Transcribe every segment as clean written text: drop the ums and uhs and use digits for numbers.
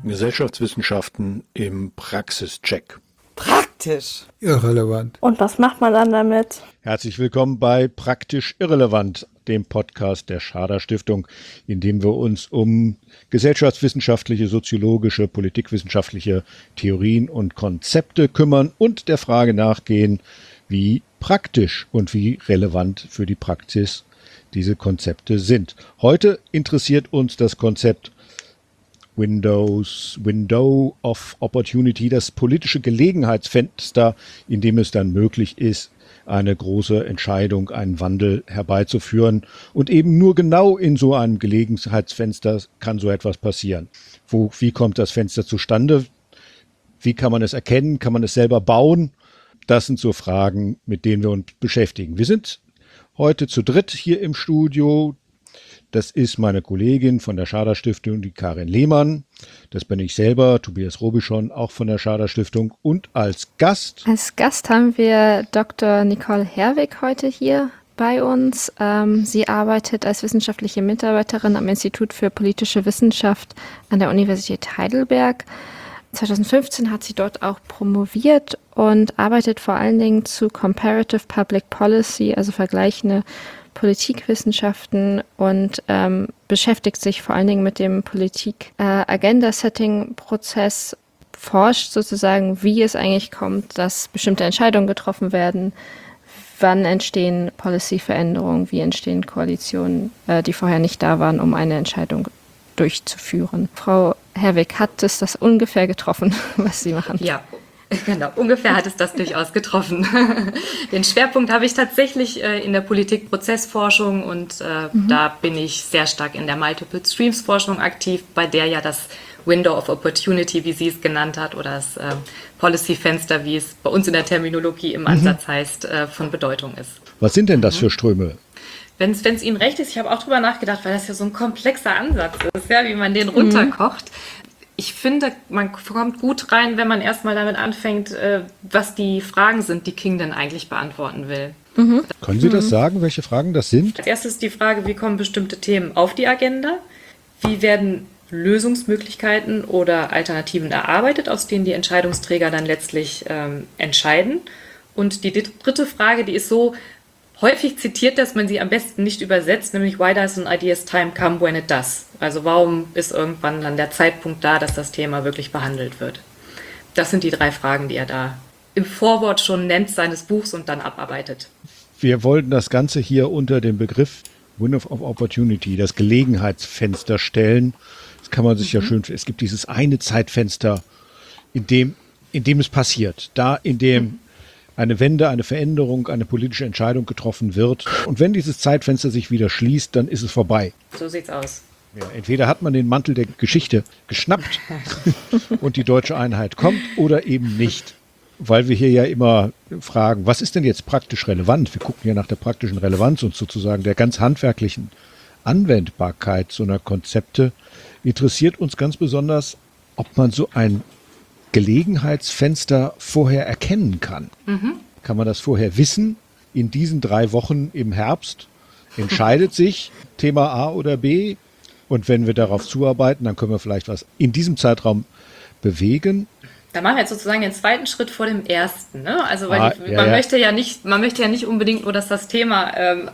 Gesellschaftswissenschaften im Praxischeck. Praktisch. Irrelevant. Und was macht man dann damit? Herzlich willkommen bei Praktisch Irrelevant, dem Podcast der Schader Stiftung, in dem wir uns um gesellschaftswissenschaftliche, soziologische, politikwissenschaftliche Theorien und Konzepte kümmern und der Frage nachgehen, wie praktisch und wie relevant für die Praxis diese Konzepte sind. Heute interessiert uns das Konzept Window of Opportunity, das politische Gelegenheitsfenster, in dem es dann möglich ist, eine große Entscheidung, einen Wandel herbeizuführen. Und eben nur genau in so einem Gelegenheitsfenster kann so etwas passieren. Wie kommt das Fenster zustande? Wie kann man es erkennen? Kann man es selber bauen? Das sind so Fragen, mit denen wir uns beschäftigen. Wir sind heute zu dritt hier im Studio. Das ist meine Kollegin von der Schader Stiftung, die Karin Lehmann. Das bin ich selber, Tobias Robichon, auch von der Schader Stiftung. Und als Gast Haben wir Dr. Nicole Herwig heute hier bei uns. Sie arbeitet als wissenschaftliche Mitarbeiterin am Institut für politische Wissenschaft an der Universität Heidelberg. 2015 hat sie dort auch promoviert und arbeitet vor allen Dingen zu Comparative Public Policy, also vergleichende Politikwissenschaften, und beschäftigt sich vor allen Dingen mit dem Politik-Agenda-Setting-Prozess, forscht sozusagen, wie es eigentlich kommt, dass bestimmte Entscheidungen getroffen werden, wann entstehen Policy-Veränderungen, wie entstehen Koalitionen, die vorher nicht da waren, um eine Entscheidung durchzuführen. Frau Herwig, hat es das ungefähr getroffen, was Sie machen? Ja, genau, ungefähr hat es das durchaus getroffen. Den Schwerpunkt habe ich tatsächlich in der Politikprozessforschung und da bin ich sehr stark in der Multiple Streams Forschung aktiv, bei der ja das Window of Opportunity, wie sie es genannt hat, oder das Policy-Fenster, wie es bei uns in der Terminologie im Ansatz heißt, von Bedeutung ist. Was sind denn das für Ströme? Wenn es Ihnen recht ist, ich habe auch drüber nachgedacht, weil das ja so ein komplexer Ansatz ist, ja, wie man den runterkocht. Ich finde, man kommt gut rein, wenn man erstmal damit anfängt, was die Fragen sind, die King denn eigentlich beantworten will. Können Sie das sagen, welche Fragen das sind? Als erstes die Frage, wie kommen bestimmte Themen auf die Agenda? Wie werden Lösungsmöglichkeiten oder Alternativen erarbeitet, aus denen die Entscheidungsträger dann letztlich entscheiden? Und die dritte Frage, die ist so häufig zitiert, dass man sie am besten nicht übersetzt, nämlich why does an idea's time come when it does? Also warum ist irgendwann dann der Zeitpunkt da, dass das Thema wirklich behandelt wird? Das sind die 3 Fragen, die er da im Vorwort schon nennt seines Buchs und dann abarbeitet. Wir wollten das Ganze hier unter dem Begriff Window of Opportunity, das Gelegenheitsfenster, stellen. Das kann man sich ja schön, es gibt dieses eine Zeitfenster, in dem es passiert, da in dem eine Wende, eine Veränderung, eine politische Entscheidung getroffen wird. Und wenn dieses Zeitfenster sich wieder schließt, dann ist es vorbei. So sieht's aus. Ja, entweder hat man den Mantel der Geschichte geschnappt und die deutsche Einheit kommt, oder eben nicht. Weil wir hier ja immer fragen, was ist denn jetzt praktisch relevant? Wir gucken ja nach der praktischen Relevanz und sozusagen der ganz handwerklichen Anwendbarkeit so einer Konzepte. Interessiert uns ganz besonders, ob man so ein Gelegenheitsfenster vorher erkennen kann. Kann man das vorher wissen? In diesen 3 Wochen im Herbst entscheidet sich Thema A oder B, und wenn wir darauf zuarbeiten, dann können wir vielleicht was in diesem Zeitraum bewegen. Da machen wir jetzt sozusagen den zweiten Schritt vor dem ersten, ne? Also weil man möchte ja nicht unbedingt nur, dass das Thema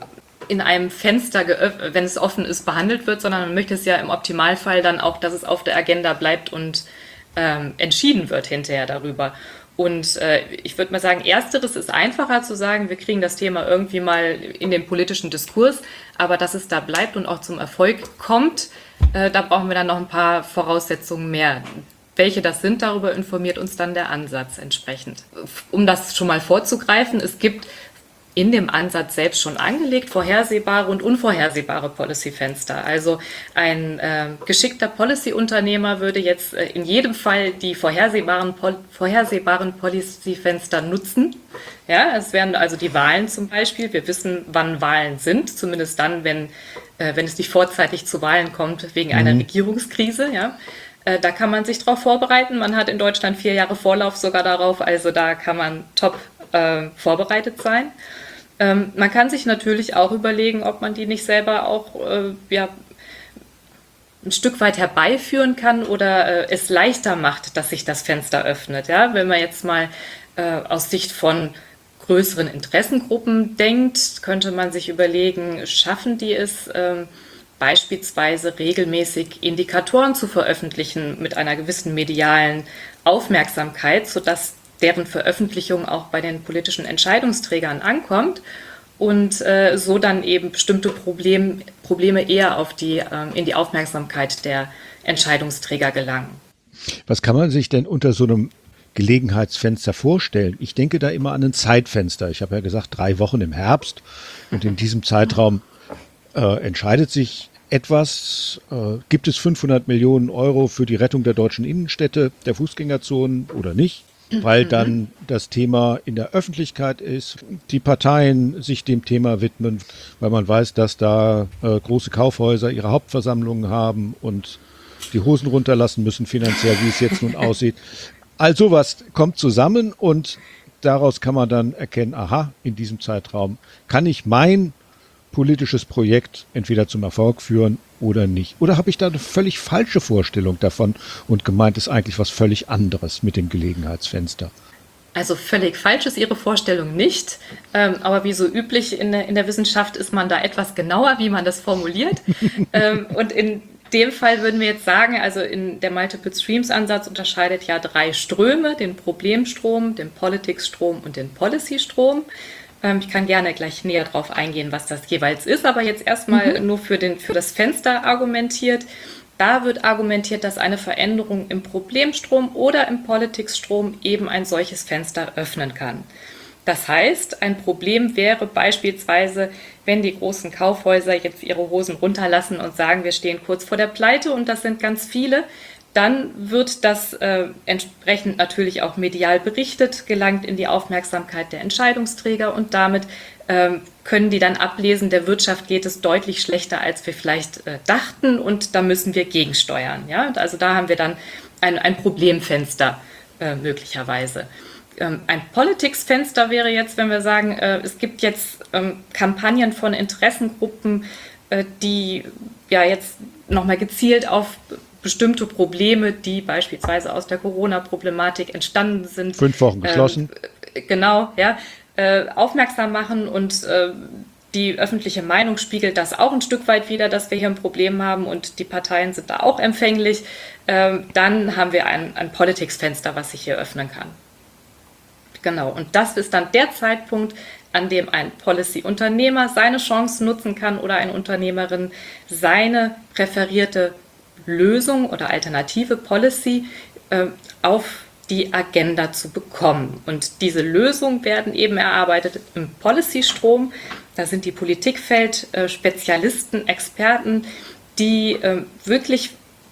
in einem Fenster, wenn es offen ist, behandelt wird, sondern man möchte es ja im Optimalfall dann auch, dass es auf der Agenda bleibt und entschieden wird hinterher darüber. Und ich würde mal sagen, ersteres ist einfacher zu sagen, wir kriegen das Thema irgendwie mal in den politischen Diskurs, aber dass es da bleibt und auch zum Erfolg kommt, da brauchen wir dann noch ein paar Voraussetzungen mehr. Welche das sind, darüber informiert uns dann der Ansatz entsprechend. Um das schon mal vorzugreifen, es gibt in dem Ansatz selbst schon angelegt vorhersehbare und unvorhersehbare Policy-Fenster. Also ein geschickter Policy-Unternehmer würde jetzt in jedem Fall die vorhersehbaren Policy-Fenster nutzen. Ja, es wären also die Wahlen zum Beispiel. Wir wissen, wann Wahlen sind, zumindest dann, wenn es nicht vorzeitig zu Wahlen kommt wegen einer Regierungskrise. Ja. Da kann man sich darauf vorbereiten. Man hat in Deutschland 4 Jahre Vorlauf sogar darauf, also da kann man top vorbereitet sein. Man kann sich natürlich auch überlegen, ob man die nicht selber auch ein Stück weit herbeiführen kann oder es leichter macht, dass sich das Fenster öffnet. Ja? Wenn man jetzt mal aus Sicht von größeren Interessengruppen denkt, könnte man sich überlegen, schaffen die es beispielsweise regelmäßig Indikatoren zu veröffentlichen mit einer gewissen medialen Aufmerksamkeit, sodass deren Veröffentlichung auch bei den politischen Entscheidungsträgern ankommt und so dann eben bestimmte Probleme eher in die Aufmerksamkeit der Entscheidungsträger gelangen. Was kann man sich denn unter so einem Gelegenheitsfenster vorstellen? Ich denke da immer an ein Zeitfenster. Ich habe ja gesagt, 3 Wochen im Herbst und in diesem Zeitraum entscheidet sich etwas. Gibt es 500 Millionen Euro für die Rettung der deutschen Innenstädte, der Fußgängerzonen oder nicht? Weil dann das Thema in der Öffentlichkeit ist, die Parteien sich dem Thema widmen, weil man weiß, dass da große Kaufhäuser ihre Hauptversammlungen haben und die Hosen runterlassen müssen finanziell, wie es jetzt nun aussieht. All sowas kommt zusammen und daraus kann man dann erkennen, aha, in diesem Zeitraum kann ich mein politisches Projekt entweder zum Erfolg führen oder nicht. Oder habe ich da eine völlig falsche Vorstellung davon und gemeint ist eigentlich was völlig anderes mit dem Gelegenheitsfenster? Also völlig falsch ist Ihre Vorstellung nicht, aber wie so üblich in der Wissenschaft ist man da etwas genauer, wie man das formuliert. Und in dem Fall würden wir jetzt sagen, also in der Multiple Streams Ansatz unterscheidet ja 3 Ströme, den Problemstrom, den Politics-Strom und den Policy-Strom. Ich kann gerne gleich näher drauf eingehen, was das jeweils ist, aber jetzt erstmal nur für das Fenster argumentiert. Da wird argumentiert, dass eine Veränderung im Problemstrom oder im Politics-Strom eben ein solches Fenster öffnen kann. Das heißt, ein Problem wäre beispielsweise, wenn die großen Kaufhäuser jetzt ihre Hosen runterlassen und sagen, wir stehen kurz vor der Pleite und das sind ganz viele, dann wird das entsprechend natürlich auch medial berichtet, gelangt in die Aufmerksamkeit der Entscheidungsträger und damit können die dann ablesen, der Wirtschaft geht es deutlich schlechter, als wir vielleicht dachten und da müssen wir gegensteuern. Ja? Also da haben wir dann ein Problemfenster möglicherweise. Ein Politics-Fenster wäre jetzt, wenn wir sagen, es gibt jetzt Kampagnen von Interessengruppen, die ja jetzt nochmal gezielt auf bestimmte Probleme, die beispielsweise aus der Corona-Problematik entstanden sind. 5 Wochen geschlossen. Genau, ja, aufmerksam machen und die öffentliche Meinung spiegelt das auch ein Stück weit wider, dass wir hier ein Problem haben und die Parteien sind da auch empfänglich. Dann haben wir ein Politics-Fenster, was sich hier öffnen kann. Genau, und das ist dann der Zeitpunkt, an dem ein Policy-Unternehmer seine Chancen nutzen kann oder eine Unternehmerin seine präferierte Lösung oder alternative Policy auf die Agenda zu bekommen. Und diese Lösungen werden eben erarbeitet im Policy-Strom. Da sind die Politikfeld-Spezialisten, Experten, die wirklich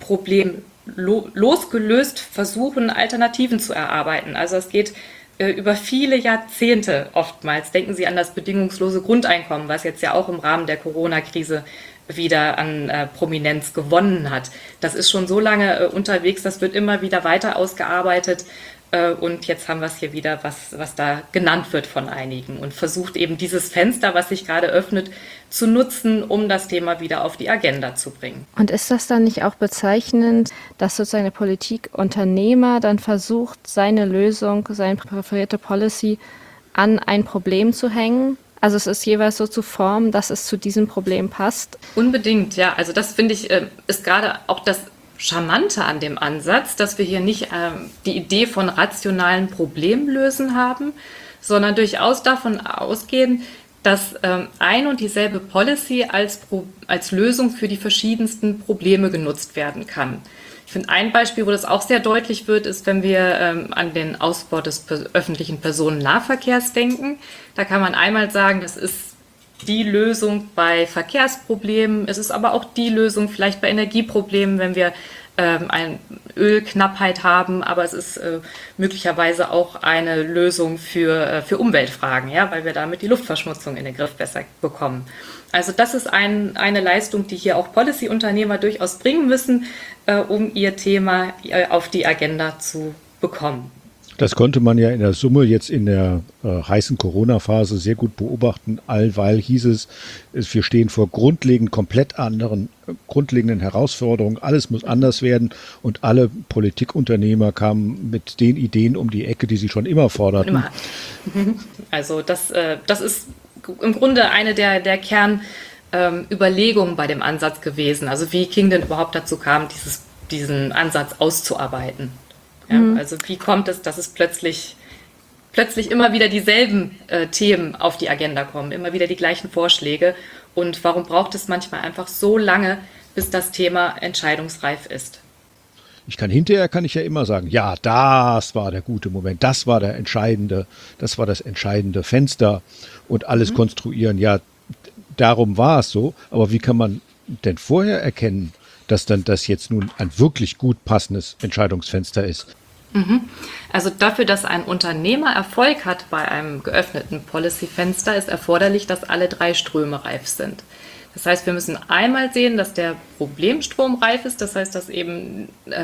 problemlosgelöst versuchen, Alternativen zu erarbeiten. Also es geht über viele Jahrzehnte oftmals. Denken Sie an das bedingungslose Grundeinkommen, was jetzt ja auch im Rahmen der Corona-Krise wieder an Prominenz gewonnen hat. Das ist schon so lange unterwegs, das wird immer wieder weiter ausgearbeitet und jetzt haben wir es hier wieder, was da genannt wird von einigen und versucht eben dieses Fenster, was sich gerade öffnet, zu nutzen, um das Thema wieder auf die Agenda zu bringen. Und ist das dann nicht auch bezeichnend, dass sozusagen der Politikunternehmer dann versucht, seine Lösung, seine präferierte Policy an ein Problem zu hängen? Also es ist jeweils so zu formen, dass es zu diesem Problem passt? Unbedingt, ja. Also das finde ich, ist gerade auch das Charmante an dem Ansatz, dass wir hier nicht die Idee von rationalen Problemlösen haben, sondern durchaus davon ausgehen, dass ein und dieselbe Policy als Lösung für die verschiedensten Probleme genutzt werden kann. Ich finde, ein Beispiel, wo das auch sehr deutlich wird, ist, wenn wir an den Ausbau des öffentlichen Personennahverkehrs denken. Da kann man einmal sagen, das ist die Lösung bei Verkehrsproblemen. Es ist aber auch die Lösung vielleicht bei Energieproblemen, wenn wir eine Ölknappheit haben. Aber es ist möglicherweise auch eine Lösung für Umweltfragen, ja, weil wir damit die Luftverschmutzung in den Griff besser bekommen. Also das ist eine Leistung, die hier auch Policy-Unternehmer durchaus bringen müssen, um ihr Thema auf die Agenda zu bekommen. Das konnte man ja in der Summe jetzt in der heißen Corona-Phase sehr gut beobachten, allweil hieß es, wir stehen vor grundlegenden Herausforderungen, alles muss anders werden und alle Politikunternehmer kamen mit den Ideen um die Ecke, die sie schon immer forderten. Also das ist im Grunde eine der Kernüberlegungen bei dem Ansatz gewesen. Also wie King denn überhaupt dazu kam, diesen Ansatz auszuarbeiten. Ja, also wie kommt es, dass es plötzlich immer wieder dieselben Themen auf die Agenda kommen, immer wieder die gleichen Vorschläge und warum braucht es manchmal einfach so lange, bis das Thema entscheidungsreif ist? Hinterher kann ich ja immer sagen, ja, das war der gute Moment, das war das entscheidende Fenster und alles konstruieren. Ja, darum war es so, aber wie kann man denn vorher erkennen, dass dann das jetzt nun ein wirklich gut passendes Entscheidungsfenster ist? Also dafür, dass ein Unternehmer Erfolg hat bei einem geöffneten Policy-Fenster, ist erforderlich, dass alle 3 Ströme reif sind. Das heißt, wir müssen einmal sehen, dass der Problemstrom reif ist, das heißt, dass eben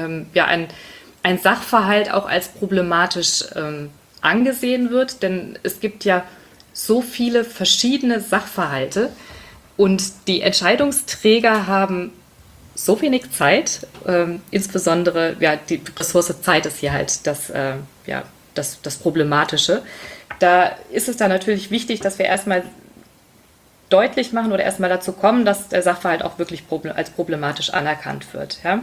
ein Sachverhalt auch als problematisch angesehen wird, denn es gibt ja so viele verschiedene Sachverhalte und die Entscheidungsträger haben so wenig Zeit, insbesondere die Ressource Zeit ist hier halt das Problematische. Da ist es dann natürlich wichtig, dass wir erstmal deutlich machen oder erstmal dazu kommen, dass der Sachverhalt auch wirklich als problematisch anerkannt wird. Ja?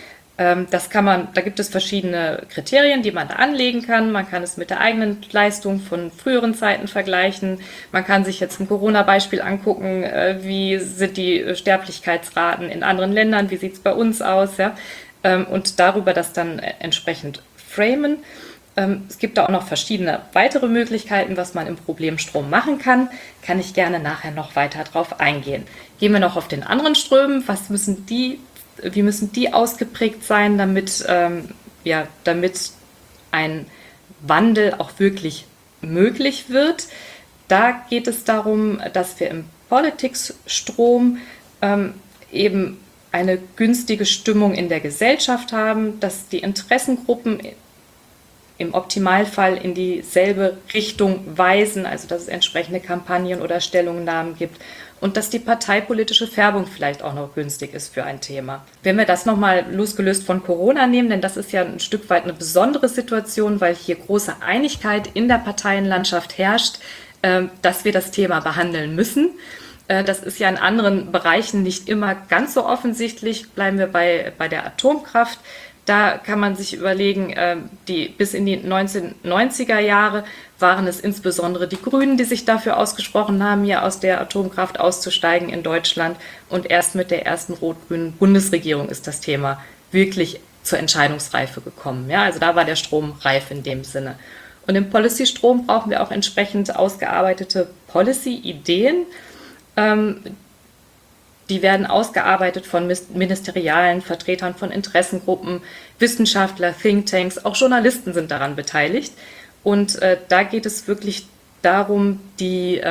Da gibt es verschiedene Kriterien, die man da anlegen kann. Man kann es mit der eigenen Leistung von früheren Zeiten vergleichen. Man kann sich jetzt ein Corona-Beispiel angucken, wie sind die Sterblichkeitsraten in anderen Ländern, wie sieht es bei uns aus, ja? Und darüber das dann entsprechend framen. Es gibt da auch noch verschiedene weitere Möglichkeiten, was man im Problemstrom machen kann. Kann ich gerne nachher noch weiter drauf eingehen. Gehen wir noch auf den anderen Strömen. Wie müssen die ausgeprägt sein, damit ein Wandel auch wirklich möglich wird? Da geht es darum, dass wir im Politikstrom eben eine günstige Stimmung in der Gesellschaft haben, dass die Interessengruppen im Optimalfall in dieselbe Richtung weisen, also dass es entsprechende Kampagnen oder Stellungnahmen gibt und dass die parteipolitische Färbung vielleicht auch noch günstig ist für ein Thema. Wenn wir das nochmal losgelöst von Corona nehmen, denn das ist ja ein Stück weit eine besondere Situation, weil hier große Einigkeit in der Parteienlandschaft herrscht, dass wir das Thema behandeln müssen. Das ist ja in anderen Bereichen nicht immer ganz so offensichtlich. Bleiben wir bei der Atomkraft. Da kann man sich überlegen, bis in die 1990er Jahre waren es insbesondere die Grünen, die sich dafür ausgesprochen haben, hier aus der Atomkraft auszusteigen in Deutschland. Und erst mit der ersten rot-grünen Bundesregierung ist das Thema wirklich zur Entscheidungsreife gekommen. Ja, also da war der Strom reif in dem Sinne. Und im Policy-Strom brauchen wir auch entsprechend ausgearbeitete Policy-Ideen. Die werden ausgearbeitet von ministerialen Vertretern von Interessengruppen, Wissenschaftler, Thinktanks, auch Journalisten sind daran beteiligt. Und da geht es wirklich darum, die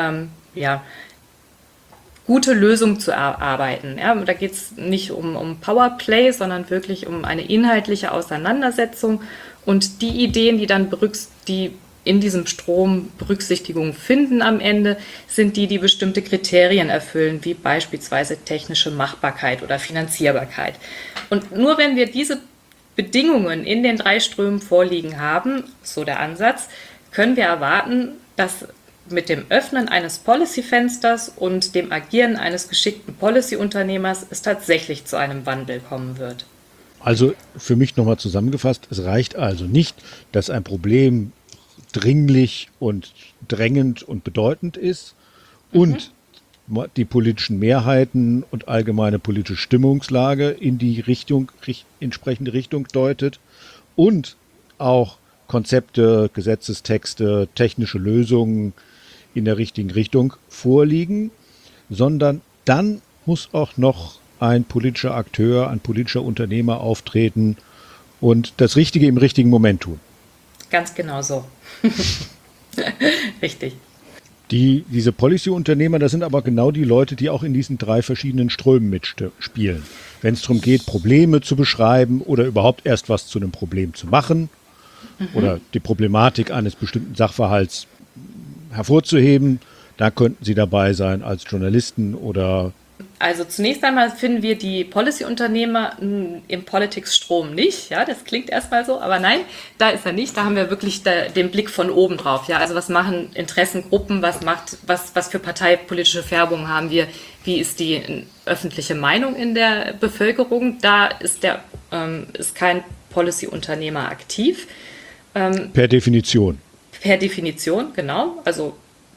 gute Lösung zu erarbeiten. Ja, da geht es nicht um Powerplay, sondern wirklich um eine inhaltliche Auseinandersetzung. Und die Ideen, die in diesem Strom Berücksichtigung finden am Ende, sind die bestimmte Kriterien erfüllen, wie beispielsweise technische Machbarkeit oder Finanzierbarkeit. Und nur wenn wir diese Bedingungen in den 3 Strömen vorliegen haben, so der Ansatz, können wir erwarten, dass mit dem Öffnen eines Policy-Fensters und dem Agieren eines geschickten Policy-Unternehmers es tatsächlich zu einem Wandel kommen wird. Also für mich nochmal zusammengefasst, es reicht also nicht, dass ein Problem dringlich und drängend und bedeutend ist und die politischen Mehrheiten und allgemeine politische Stimmungslage in die entsprechende Richtung deutet und auch Konzepte, Gesetzestexte, technische Lösungen in der richtigen Richtung vorliegen, sondern dann muss auch noch ein politischer Akteur, ein politischer Unternehmer auftreten und das Richtige im richtigen Moment tun. Ganz genau so. Richtig. Diese Policy-Unternehmer, das sind aber genau die Leute, die auch in diesen 3 verschiedenen Strömen mitspielen. Wenn es darum geht, Probleme zu beschreiben oder überhaupt erst was zu einem Problem zu machen oder die Problematik eines bestimmten Sachverhalts hervorzuheben. Da könnten Sie dabei sein als Journalisten oder... Also zunächst einmal finden wir die Policy-Unternehmer im Politics-Strom nicht. Ja, das klingt erstmal so, aber nein, da ist er nicht. Da haben wir wirklich den Blick von oben drauf. Ja, also was machen Interessengruppen, was für parteipolitische Färbungen haben wir, wie ist die öffentliche Meinung in der Bevölkerung? Da ist kein Policy-Unternehmer aktiv. Per Definition. Per Definition, genau. Also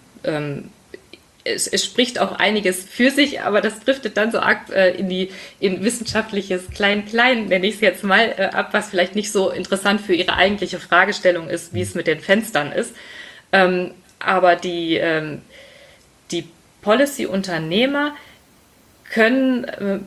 es spricht auch einiges für sich, aber das driftet dann so arg in wissenschaftliches Klein-Klein, nenne ich es jetzt mal, ab, was vielleicht nicht so interessant für Ihre eigentliche Fragestellung ist, wie es mit den Fenstern ist. Aber die Policy-Unternehmer können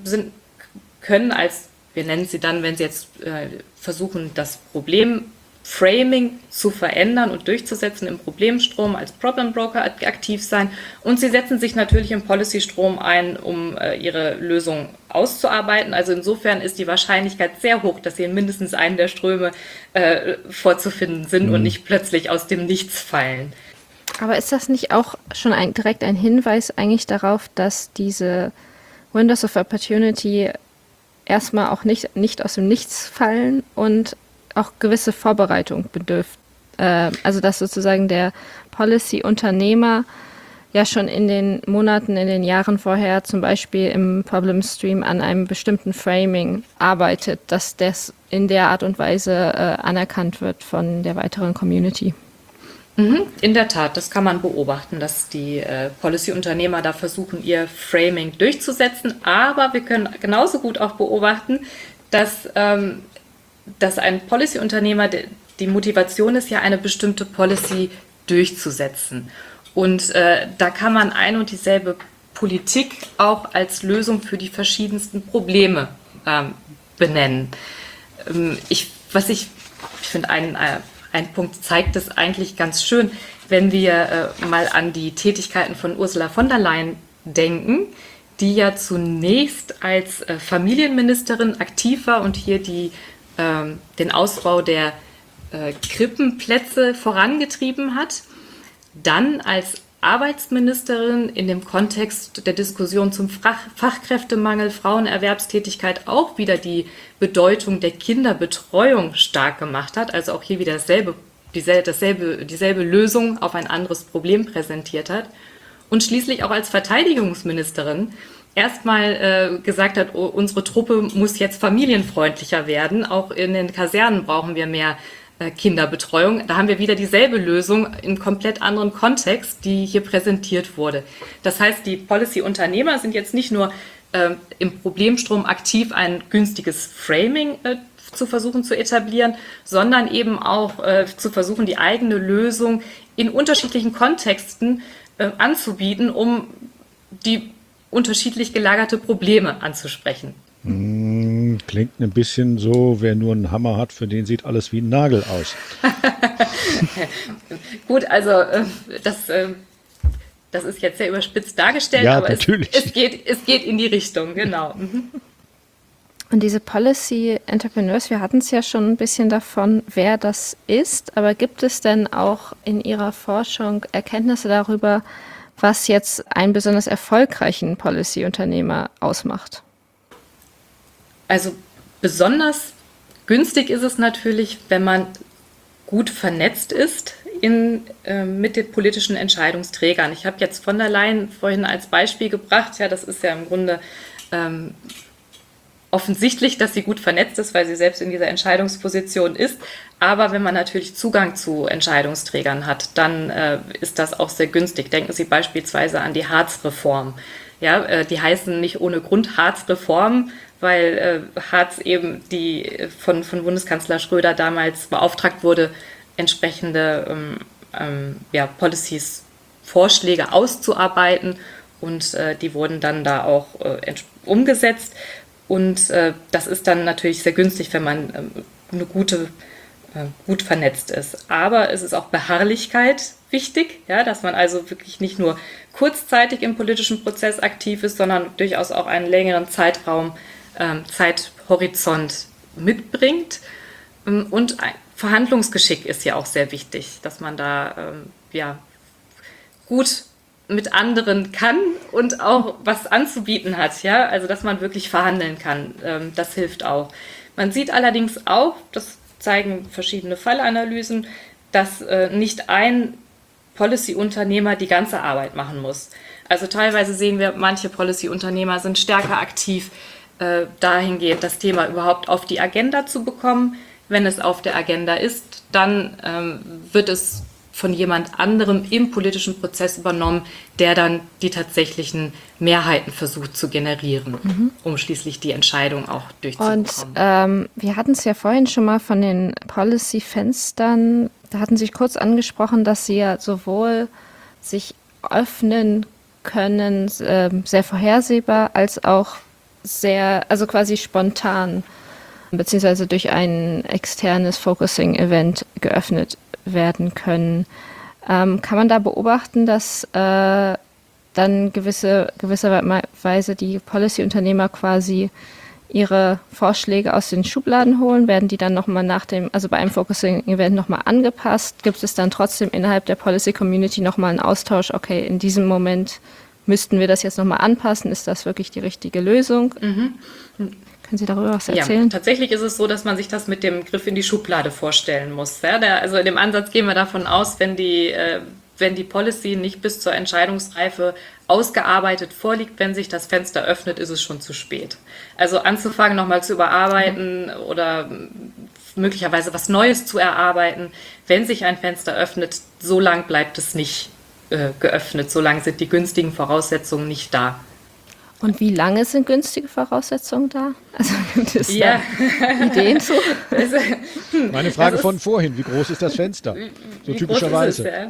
als, wir nennen sie dann, wenn sie jetzt versuchen, das Problem Framing zu verändern und durchzusetzen im Problemstrom als Problem Broker aktiv sein. Und sie setzen sich natürlich im Policy-Strom ein, um ihre Lösung auszuarbeiten. Also insofern ist die Wahrscheinlichkeit sehr hoch, dass sie in mindestens einem der Ströme vorzufinden sind und nicht plötzlich aus dem Nichts fallen. Aber ist das nicht auch schon direkt ein Hinweis eigentlich darauf, dass diese Windows of Opportunity erstmal auch nicht aus dem Nichts fallen und auch gewisse Vorbereitung bedürft? Also dass sozusagen der Policy-Unternehmer ja schon in den Monaten, in den Jahren vorher zum Beispiel im Problem Stream an einem bestimmten Framing arbeitet, dass das in der Art und Weise anerkannt wird von der weiteren Community. In der Tat, das kann man beobachten, dass die Policy-Unternehmer da versuchen, ihr Framing durchzusetzen. Aber wir können genauso gut auch beobachten, dass ein Policy-Unternehmer, die Motivation ist ja, eine bestimmte Policy durchzusetzen. Und da kann man ein und dieselbe Politik auch als Lösung für die verschiedensten Probleme benennen. Ich finde, ein Punkt zeigt es eigentlich ganz schön, wenn wir mal an die Tätigkeiten von Ursula von der Leyen denken, die ja zunächst als Familienministerin aktiv war und hier den Ausbau der Krippenplätze vorangetrieben hat, dann als Arbeitsministerin in dem Kontext der Diskussion zum Fachkräftemangel, Frauenerwerbstätigkeit auch wieder die Bedeutung der Kinderbetreuung stark gemacht hat, also auch hier wieder dieselbe Lösung auf ein anderes Problem präsentiert hat und schließlich auch als Verteidigungsministerin erstmal gesagt hat, unsere Truppe muss jetzt familienfreundlicher werden, auch in den Kasernen brauchen wir mehr Kinderbetreuung. Da haben wir wieder dieselbe Lösung im komplett anderen Kontext, die hier präsentiert wurde. Das heißt, die Policy-Unternehmer sind jetzt nicht nur im Problemstrom aktiv, ein günstiges Framing zu versuchen zu etablieren, sondern eben auch zu versuchen, die eigene Lösung in unterschiedlichen Kontexten anzubieten, um die unterschiedlich gelagerte Probleme anzusprechen. Klingt ein bisschen so, wer nur einen Hammer hat, für den sieht alles wie ein Nagel aus. Gut, also das ist jetzt sehr überspitzt dargestellt, ja, aber natürlich. Es geht in die Richtung, genau. Und diese Policy Entrepreneurs, wir hatten es ja schon ein bisschen davon, wer das ist, aber gibt es denn auch in Ihrer Forschung Erkenntnisse darüber, was jetzt einen besonders erfolgreichen Policy-Unternehmer ausmacht? Also besonders günstig ist es natürlich, wenn man gut vernetzt ist mit den politischen Entscheidungsträgern. Ich habe jetzt von der Leyen vorhin als Beispiel gebracht, ja, das ist ja im Grunde offensichtlich, dass sie gut vernetzt ist, weil sie selbst in dieser Entscheidungsposition ist. Aber wenn man natürlich Zugang zu Entscheidungsträgern hat, dann ist das auch sehr günstig. Denken Sie beispielsweise an die Hartz-Reform. Ja, die heißen nicht ohne Grund Hartz-Reform, weil Hartz eben von Bundeskanzler Schröder damals beauftragt wurde, entsprechende Policies, Vorschläge auszuarbeiten und die wurden dann da auch umgesetzt. Und das ist dann natürlich sehr günstig, wenn man gut vernetzt ist. Aber es ist auch Beharrlichkeit wichtig, ja, dass man also wirklich nicht nur kurzzeitig im politischen Prozess aktiv ist, sondern durchaus auch einen längeren Zeithorizont mitbringt und Verhandlungsgeschick ist ja auch sehr wichtig, dass man da gut mit anderen kann und auch was anzubieten hat, ja, also dass man wirklich verhandeln kann, das hilft auch. Man sieht allerdings auch, das zeigen verschiedene Fallanalysen, dass nicht ein Policy-Unternehmer die ganze Arbeit machen muss. Also teilweise sehen wir, manche Policy-Unternehmer sind stärker aktiv dahingehend, das Thema überhaupt auf die Agenda zu bekommen. Wenn es auf der Agenda ist, dann wird es von jemand anderem im politischen Prozess übernommen, der dann die tatsächlichen Mehrheiten versucht zu generieren, um schließlich die Entscheidung auch durchzubekommen. Und wir hatten es ja vorhin schon mal von den Policy-Fenstern, da hatten Sie kurz angesprochen, dass sie ja sowohl sich öffnen können, sehr vorhersehbar, als auch sehr, also quasi spontan, beziehungsweise durch ein externes Focusing-Event geöffnet werden können. Kann man da beobachten, dass dann gewisserweise die Policy-Unternehmer quasi ihre Vorschläge aus den Schubladen holen? Werden die dann nochmal bei einem Focusing-Event nochmal angepasst? Gibt es dann trotzdem innerhalb der Policy-Community nochmal einen Austausch? Okay, in diesem Moment müssten wir das jetzt nochmal anpassen. Ist das wirklich die richtige Lösung? Können Sie darüber was erzählen? Ja, tatsächlich ist es so, dass man sich das mit dem Griff in die Schublade vorstellen muss. Ja, also in dem Ansatz gehen wir davon aus, wenn die Policy nicht bis zur Entscheidungsreife ausgearbeitet vorliegt, wenn sich das Fenster öffnet, ist es schon zu spät. Also anzufangen, nochmal zu überarbeiten oder möglicherweise was Neues zu erarbeiten, wenn sich ein Fenster öffnet, so lang bleibt es nicht geöffnet, so lange sind die günstigen Voraussetzungen nicht da. Und wie lange sind günstige Voraussetzungen da? Also gibt es da Ideen zu? Meine Frage von vorhin, wie groß ist das Fenster? So typischerweise.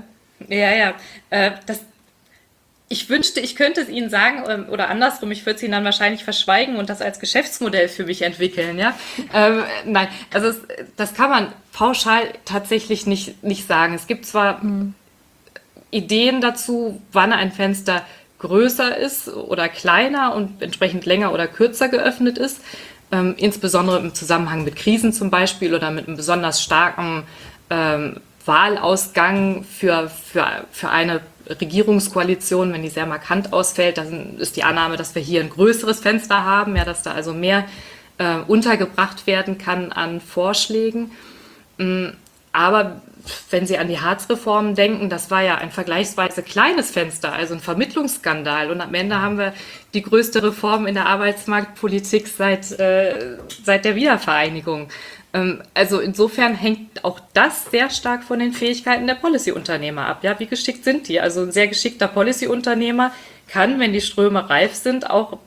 Ich wünschte, ich könnte es Ihnen sagen, oder andersrum, ich würde es Ihnen dann wahrscheinlich verschweigen und das als Geschäftsmodell für mich entwickeln. Ja? Nein, also das kann man pauschal tatsächlich nicht sagen. Es gibt zwar Ideen dazu, wann ein Fenster größer ist oder kleiner und entsprechend länger oder kürzer geöffnet ist, insbesondere im Zusammenhang mit Krisen zum Beispiel oder mit einem besonders starken Wahlausgang für eine Regierungskoalition, wenn die sehr markant ausfällt, dann ist die Annahme, dass wir hier ein größeres Fenster haben, ja, dass da also mehr untergebracht werden kann an Vorschlägen. Aber wenn Sie an die Hartz-Reformen denken, das war ja ein vergleichsweise kleines Fenster, also ein Vermittlungsskandal. Und am Ende haben wir die größte Reform in der Arbeitsmarktpolitik seit der Wiedervereinigung. Also insofern hängt auch das sehr stark von den Fähigkeiten der Policy-Unternehmer ab. Ja, wie geschickt sind die? Also ein sehr geschickter Policy-Unternehmer kann, wenn die Ströme reif sind, auch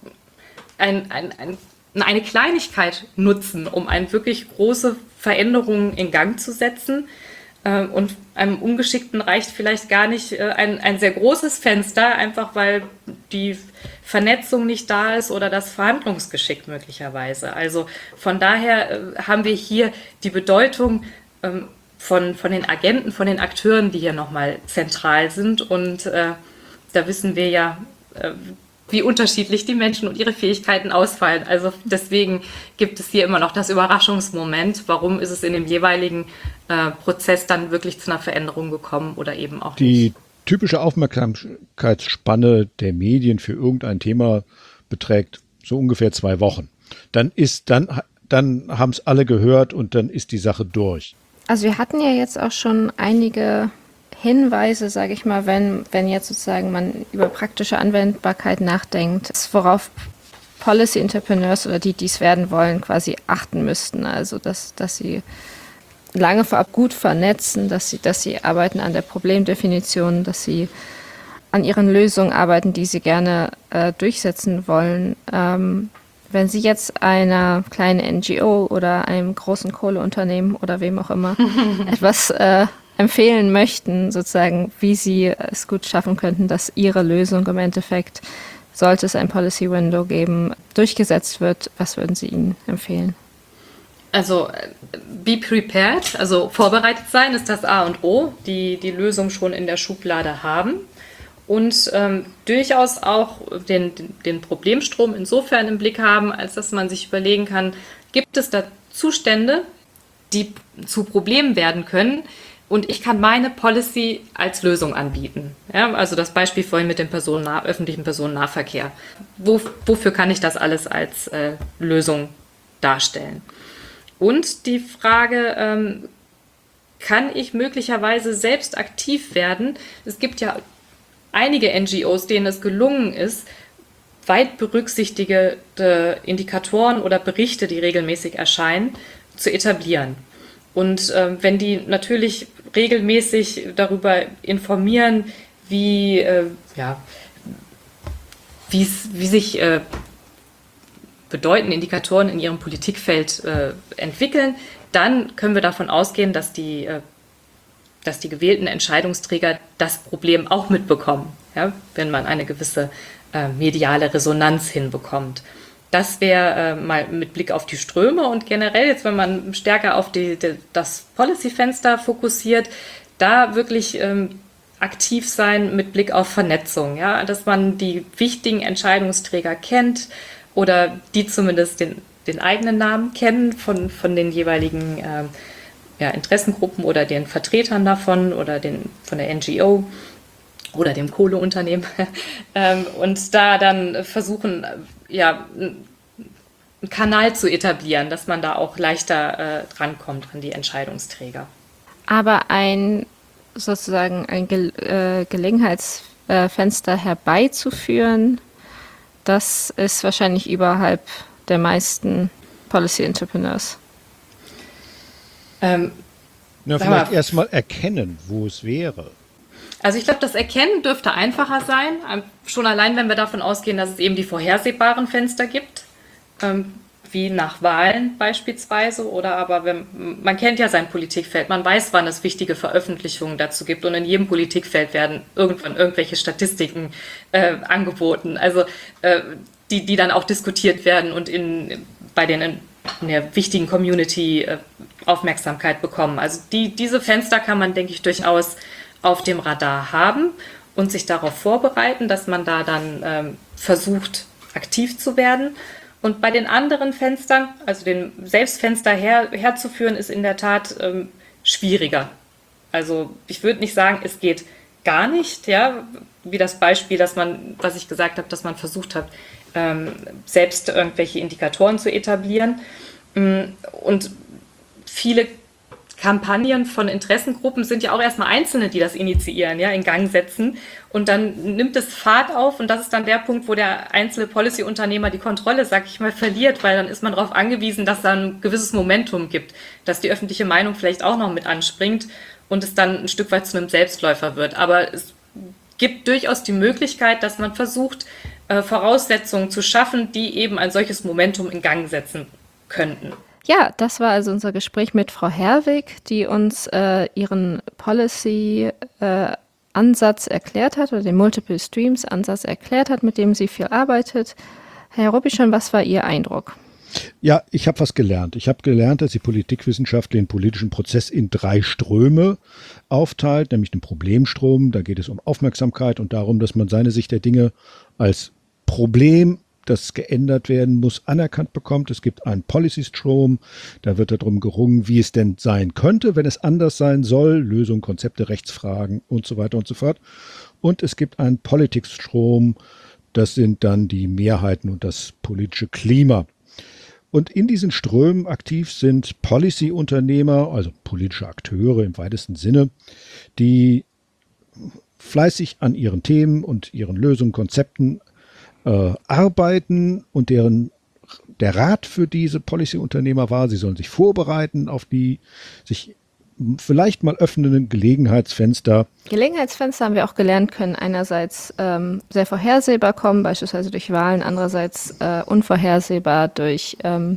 eine Kleinigkeit nutzen, um eine wirklich große Veränderung in Gang zu setzen. Und einem Ungeschickten reicht vielleicht gar nicht ein sehr großes Fenster, einfach weil die Vernetzung nicht da ist oder das Verhandlungsgeschick möglicherweise. Also von daher haben wir hier die Bedeutung von den Agenten, von den Akteuren, die hier nochmal zentral sind. Und da wissen wir ja, wie unterschiedlich die Menschen und ihre Fähigkeiten ausfallen. Also deswegen gibt es hier immer noch das Überraschungsmoment. Warum ist es in dem jeweiligen Prozess dann wirklich zu einer Veränderung gekommen oder eben auch nicht? Die typische Aufmerksamkeitsspanne der Medien für irgendein Thema beträgt so ungefähr 2 Wochen. Dann haben es alle gehört und dann ist die Sache durch. Also wir hatten ja jetzt auch schon einige Hinweise, sage ich mal, wenn jetzt sozusagen man über praktische Anwendbarkeit nachdenkt, worauf Policy Entrepreneurs oder die es werden wollen, quasi achten müssten. Also dass sie lange vorab gut vernetzen, dass sie arbeiten an der Problemdefinition, dass sie an ihren Lösungen arbeiten, die sie gerne durchsetzen wollen. Wenn Sie jetzt einer kleinen NGO oder einem großen Kohleunternehmen oder wem auch immer etwas empfehlen möchten, sozusagen, wie Sie es gut schaffen könnten, dass Ihre Lösung im Endeffekt, sollte es ein Policy Window geben, durchgesetzt wird, was würden Sie ihnen empfehlen? Also be prepared, also vorbereitet sein ist das A und O, die Lösung schon in der Schublade haben und durchaus auch den Problemstrom insofern im Blick haben, als dass man sich überlegen kann, gibt es da Zustände, die zu Problemen werden können. Und ich kann meine Policy als Lösung anbieten. Ja, also das Beispiel vorhin mit dem öffentlichen Personennahverkehr. Wofür kann ich das alles als Lösung darstellen? Und die Frage, kann ich möglicherweise selbst aktiv werden? Es gibt ja einige NGOs, denen es gelungen ist, weit berücksichtigte Indikatoren oder Berichte, die regelmäßig erscheinen, zu etablieren. Und wenn die natürlich regelmäßig darüber informieren, wie sich bedeutende Indikatoren in ihrem Politikfeld entwickeln, dann können wir davon ausgehen, dass die gewählten Entscheidungsträger das Problem auch mitbekommen, ja, wenn man eine gewisse mediale Resonanz hinbekommt. Das wäre mal mit Blick auf die Ströme und generell jetzt, wenn man stärker auf das Policy-Fenster fokussiert, da wirklich aktiv sein mit Blick auf Vernetzung, ja, dass man die wichtigen Entscheidungsträger kennt oder die zumindest den eigenen Namen kennen von den jeweiligen Interessengruppen oder den Vertretern davon oder von der NGO oder dem Kohleunternehmen und da dann versuchen, einen Kanal zu etablieren, dass man da auch leichter drankommt an die Entscheidungsträger. Aber ein Gelegenheitsfenster herbeizuführen, das ist wahrscheinlich überhalb der meisten Policy Entrepreneurs. Vielleicht erstmal erkennen, wo es wäre. Also ich glaube, das Erkennen dürfte einfacher sein, schon allein, wenn wir davon ausgehen, dass es eben die vorhersehbaren Fenster gibt, wie nach Wahlen beispielsweise, oder aber man kennt ja sein Politikfeld, man weiß, wann es wichtige Veröffentlichungen dazu gibt und in jedem Politikfeld werden irgendwann irgendwelche Statistiken angeboten, also die dann auch diskutiert werden und bei in der wichtigen Community Aufmerksamkeit bekommen. Also diese Fenster kann man, denke ich, durchaus auf dem Radar haben und sich darauf vorbereiten, dass man da dann versucht, aktiv zu werden. Und bei den anderen Fenstern, also den Selbstfenster herzuführen, ist in der Tat schwieriger. Also ich würde nicht sagen, es geht gar nicht, ja, wie das Beispiel, was ich gesagt habe, dass man versucht hat, selbst irgendwelche Indikatoren zu etablieren. Und viele Kampagnen von Interessengruppen sind ja auch erstmal Einzelne, die das initiieren, ja, in Gang setzen. Und dann nimmt es Fahrt auf und das ist dann der Punkt, wo der einzelne Policy-Unternehmer die Kontrolle, sag ich mal, verliert, weil dann ist man darauf angewiesen, dass da ein gewisses Momentum gibt, dass die öffentliche Meinung vielleicht auch noch mit anspringt und es dann ein Stück weit zu einem Selbstläufer wird. Aber es gibt durchaus die Möglichkeit, dass man versucht, Voraussetzungen zu schaffen, die eben ein solches Momentum in Gang setzen könnten. Ja, das war also unser Gespräch mit Frau Herwig, die uns ihren Policy-Ansatz erklärt hat oder den Multiple-Streams-Ansatz erklärt hat, mit dem sie viel arbeitet. Herr Robichon, was war Ihr Eindruck? Ja, ich habe was gelernt. Ich habe gelernt, dass die Politikwissenschaft den politischen Prozess in 3 Ströme aufteilt, nämlich den Problemstrom. Da geht es um Aufmerksamkeit und darum, dass man seine Sicht der Dinge als Problem, das geändert werden muss, anerkannt bekommt. Es gibt einen Policy-Strom, da wird darum gerungen, wie es denn sein könnte, wenn es anders sein soll, Lösungen, Konzepte, Rechtsfragen und so weiter und so fort. Und es gibt einen Politics-Strom, das sind dann die Mehrheiten und das politische Klima. Und in diesen Strömen aktiv sind Policy-Unternehmer, also politische Akteure im weitesten Sinne, die fleißig an ihren Themen und ihren Lösungen, Konzepten arbeiten und der Rat für diese Policy-Unternehmer war, sie sollen sich vorbereiten auf die sich vielleicht mal öffnenden Gelegenheitsfenster. Gelegenheitsfenster haben wir auch gelernt, können einerseits sehr vorhersehbar kommen, beispielsweise durch Wahlen, andererseits unvorhersehbar durch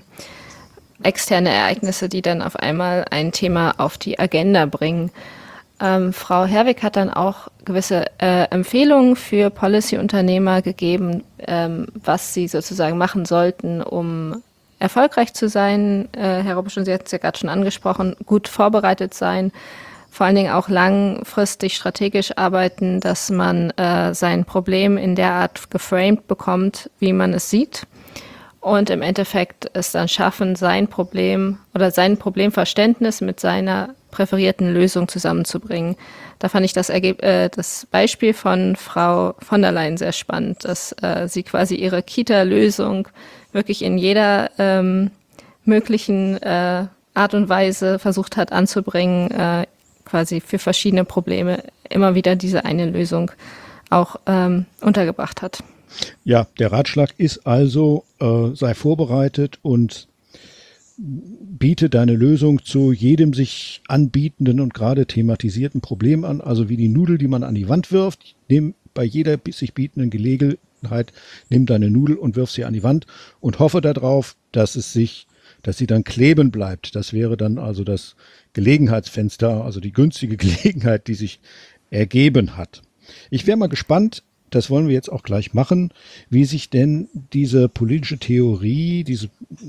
externe Ereignisse, die dann auf einmal ein Thema auf die Agenda bringen. Frau Herwig hat dann auch gewisse Empfehlungen für Policy-Unternehmer gegeben, was sie sozusagen machen sollten, um erfolgreich zu sein. Herr Robichon, Sie hatten es ja gerade schon angesprochen, gut vorbereitet sein, vor allen Dingen auch langfristig strategisch arbeiten, dass man sein Problem in der Art geframed bekommt, wie man es sieht. und im Endeffekt es dann schaffen, sein Problem oder sein Problemverständnis mit seiner präferierten Lösung zusammenzubringen. Da fand ich das Beispiel von Frau von der Leyen sehr spannend, dass sie quasi ihre Kita-Lösung wirklich in jeder möglichen Art und Weise versucht hat anzubringen, quasi für verschiedene Probleme immer wieder diese eine Lösung auch untergebracht hat. Ja, der Ratschlag ist also, sei vorbereitet und biete deine Lösung zu jedem sich anbietenden und gerade thematisierten Problem an, also wie die Nudel, die man an die Wand wirft. Nimm bei jeder sich bietenden Gelegenheit, nimm deine Nudel und wirf sie an die Wand und hoffe darauf, dass sie dann kleben bleibt. Das wäre dann also das Gelegenheitsfenster, also die günstige Gelegenheit, die sich ergeben hat. Ich wäre mal gespannt, das wollen wir jetzt auch gleich machen, wie sich denn diese politische Theorie, diese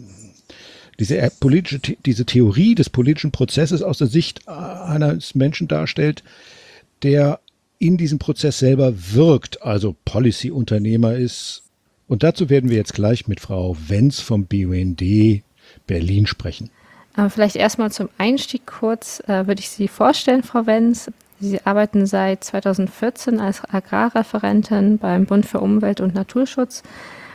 Theorie des politischen Prozesses aus der Sicht eines Menschen darstellt, der in diesem Prozess selber wirkt, also Policy-Unternehmer ist. Und dazu werden wir jetzt gleich mit Frau Wenz vom BUND Berlin sprechen. Vielleicht erstmal zum Einstieg kurz würde ich Sie vorstellen, Frau Wenz. Sie arbeiten seit 2014 als Agrarreferentin beim Bund für Umwelt und Naturschutz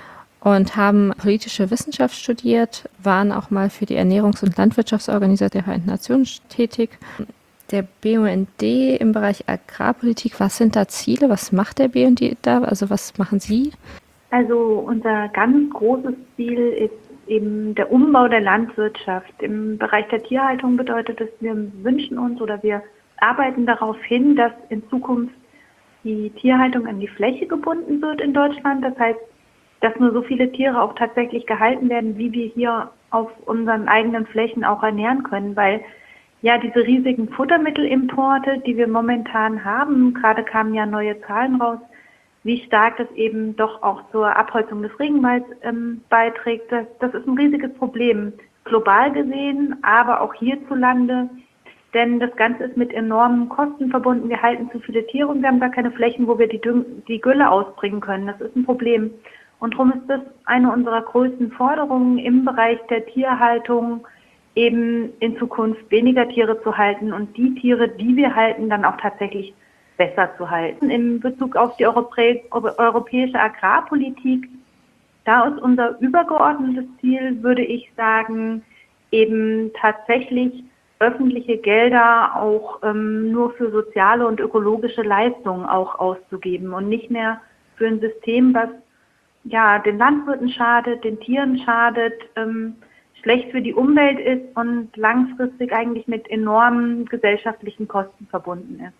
und haben politische Wissenschaft studiert, waren auch mal für die Ernährungs- und Landwirtschaftsorganisation der Vereinten Nationen tätig. Der BUND im Bereich Agrarpolitik, was sind da Ziele? Was macht der BUND da? Also was machen Sie? Also unser ganz großes Ziel ist eben der Umbau der Landwirtschaft. Im Bereich der Tierhaltung bedeutet es, wir wünschen uns oder wir arbeiten darauf hin, dass in Zukunft die Tierhaltung an die Fläche gebunden wird in Deutschland. Das heißt, dass nur so viele Tiere auch tatsächlich gehalten werden, wie wir hier auf unseren eigenen Flächen auch ernähren können, weil ja diese riesigen Futtermittelimporte, die wir momentan haben, gerade kamen ja neue Zahlen raus, wie stark das eben doch auch zur Abholzung des Regenwalds beiträgt. Das ist ein riesiges Problem, global gesehen, aber auch hierzulande. Denn das Ganze ist mit enormen Kosten verbunden. Wir halten zu viele Tiere und wir haben gar keine Flächen, wo wir die Gülle ausbringen können. Das ist ein Problem. Und darum ist das eine unserer größten Forderungen im Bereich der Tierhaltung, eben in Zukunft weniger Tiere zu halten und die Tiere, die wir halten, dann auch tatsächlich besser zu halten. In Bezug auf die europäische Agrarpolitik, da ist unser übergeordnetes Ziel, würde ich sagen, eben tatsächlich öffentliche Gelder auch nur für soziale und ökologische Leistungen auch auszugeben und nicht mehr für ein System, was ja den Landwirten schadet, den Tieren schadet, schlecht für die Umwelt ist und langfristig eigentlich mit enormen gesellschaftlichen Kosten verbunden ist.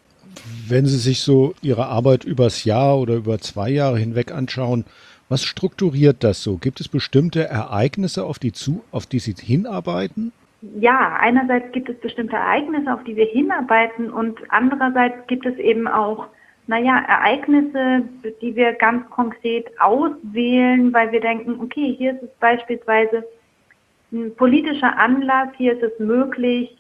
Wenn Sie sich so Ihre Arbeit übers Jahr oder über 2 Jahre hinweg anschauen, was strukturiert das so? Gibt es bestimmte Ereignisse, auf die Sie hinarbeiten? Ja, einerseits gibt es bestimmte Ereignisse, auf die wir hinarbeiten und andererseits gibt es eben auch, Ereignisse, die wir ganz konkret auswählen, weil wir denken, okay, hier ist es beispielsweise ein politischer Anlass, hier ist es möglich,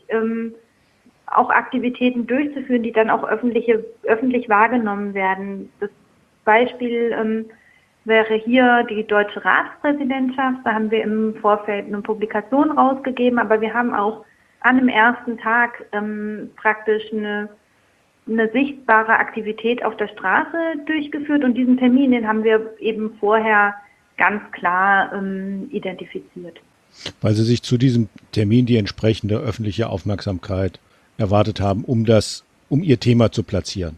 auch Aktivitäten durchzuführen, die dann auch öffentlich wahrgenommen werden. Das Beispiel wäre hier die deutsche Ratspräsidentschaft. Da haben wir im Vorfeld eine Publikation rausgegeben, aber wir haben auch an dem ersten Tag praktisch eine sichtbare Aktivität auf der Straße durchgeführt und diesen Termin, den haben wir eben vorher ganz klar identifiziert. Weil Sie sich zu diesem Termin die entsprechende öffentliche Aufmerksamkeit erwartet haben, um Ihr Thema zu platzieren.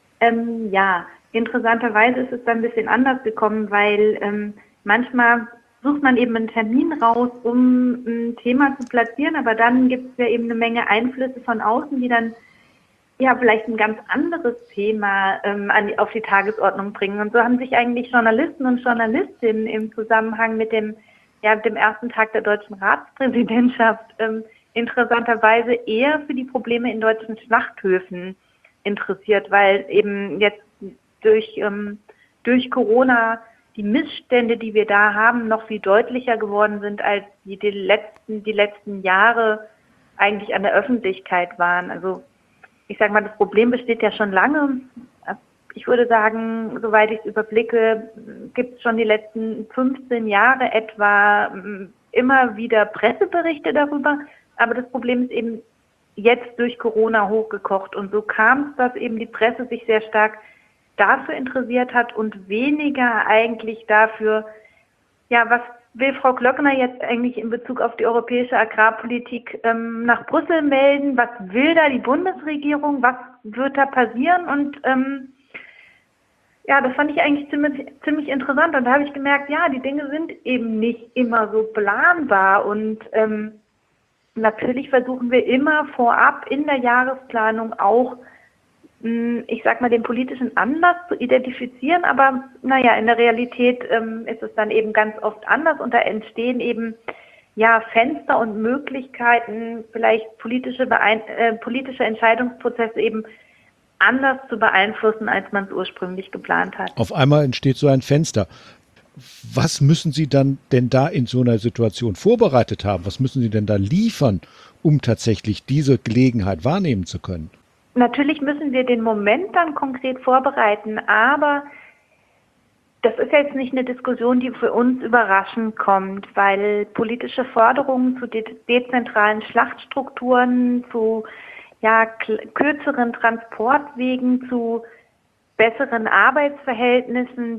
Ja, interessanterweise ist es dann ein bisschen anders gekommen, weil manchmal sucht man eben einen Termin raus, um ein Thema zu platzieren, aber dann gibt es ja eben eine Menge Einflüsse von außen, die dann ja vielleicht ein ganz anderes Thema auf die Tagesordnung bringen. Und so haben sich eigentlich Journalisten und Journalistinnen im Zusammenhang mit dem ersten Tag der deutschen Ratspräsidentschaft interessanterweise eher für die Probleme in deutschen Schlachthöfen interessiert, weil eben jetzt durch Corona die Missstände, die wir da haben, noch viel deutlicher geworden sind, als die letzten Jahre eigentlich an der Öffentlichkeit waren. Also ich sage mal, das Problem besteht ja schon lange. ich würde sagen, soweit ich es überblicke, gibt es schon die letzten 15 Jahre etwa immer wieder Presseberichte darüber. Aber das Problem ist eben jetzt durch Corona hochgekocht. Und so kam es, dass eben die Presse sich sehr stark dafür interessiert hat und weniger eigentlich dafür, ja, was will Frau Glöckner jetzt eigentlich in Bezug auf die europäische Agrarpolitik nach Brüssel melden? Was will da die Bundesregierung? Was wird da passieren? Und ja, das fand ich eigentlich ziemlich interessant. Und da habe ich gemerkt, ja, die Dinge sind eben nicht immer so planbar. Und natürlich versuchen wir immer vorab in der Jahresplanung auch, ich sag mal, den politischen Anlass zu identifizieren, aber naja, in der Realität ist es dann eben ganz oft anders und da entstehen eben ja Fenster und Möglichkeiten, vielleicht politische Entscheidungsprozesse eben anders zu beeinflussen, als man es ursprünglich geplant hat. Auf einmal entsteht so ein Fenster. Was müssen Sie dann denn da in so einer Situation vorbereitet haben? Was müssen Sie denn da liefern, um tatsächlich diese Gelegenheit wahrnehmen zu können? Natürlich müssen wir den Moment dann konkret vorbereiten, aber das ist jetzt nicht eine Diskussion, die für uns überraschend kommt, weil politische Forderungen zu dezentralen Schlachtstrukturen, zu kürzeren Transportwegen, zu besseren Arbeitsverhältnissen,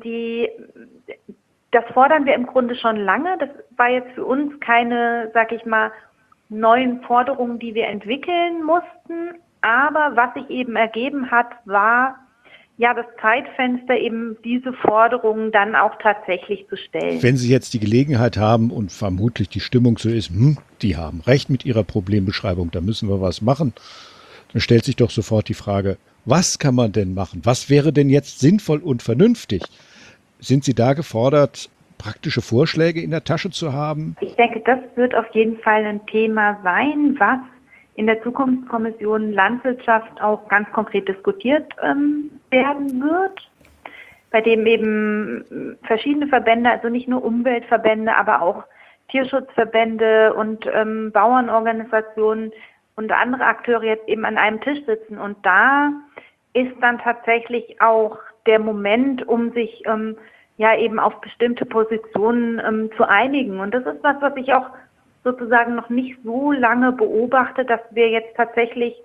das fordern wir im Grunde schon lange. Das war jetzt für uns keine, sag ich mal, neuen Forderungen, die wir entwickeln mussten. Aber was sich eben ergeben hat, war ja das Zeitfenster, eben diese Forderungen dann auch tatsächlich zu stellen. Wenn Sie jetzt die Gelegenheit haben und vermutlich die Stimmung so ist, die haben recht mit ihrer Problembeschreibung, da müssen wir was machen, dann stellt sich doch sofort die Frage, was kann man denn machen? Was wäre denn jetzt sinnvoll und vernünftig? Sind Sie da gefordert, praktische Vorschläge in der Tasche zu haben? Ich denke, das wird auf jeden Fall ein Thema sein, was in der Zukunftskommission Landwirtschaft auch ganz konkret diskutiert werden wird, bei dem eben verschiedene Verbände, also nicht nur Umweltverbände, aber auch Tierschutzverbände und Bauernorganisationen und andere Akteure jetzt eben an einem Tisch sitzen. Und da ist dann tatsächlich auch der Moment, um sich eben auf bestimmte Positionen zu einigen. Und das ist was ich auch sozusagen noch nicht so lange beobachte, dass wir jetzt tatsächlich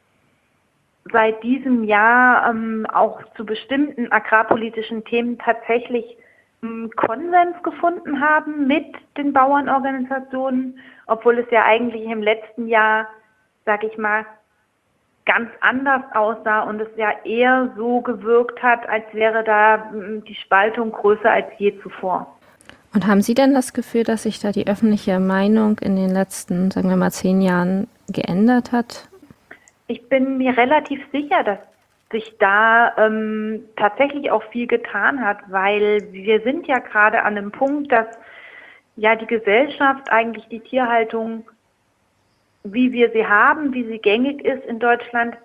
seit diesem Jahr auch zu bestimmten agrarpolitischen Themen tatsächlich Konsens gefunden haben mit den Bauernorganisationen, obwohl es ja eigentlich im letzten Jahr, sag ich mal, ganz anders aussah und es ja eher so gewirkt hat, als wäre da die Spaltung größer als je zuvor. Und haben Sie denn das Gefühl, dass sich da die öffentliche Meinung in den letzten, sagen wir mal, 10 Jahren geändert hat? Ich bin mir relativ sicher, dass sich da tatsächlich auch viel getan hat, weil wir sind ja gerade an einem Punkt, dass ja die Gesellschaft eigentlich die Tierhaltung, wie wir sie haben, wie sie gängig ist in Deutschland,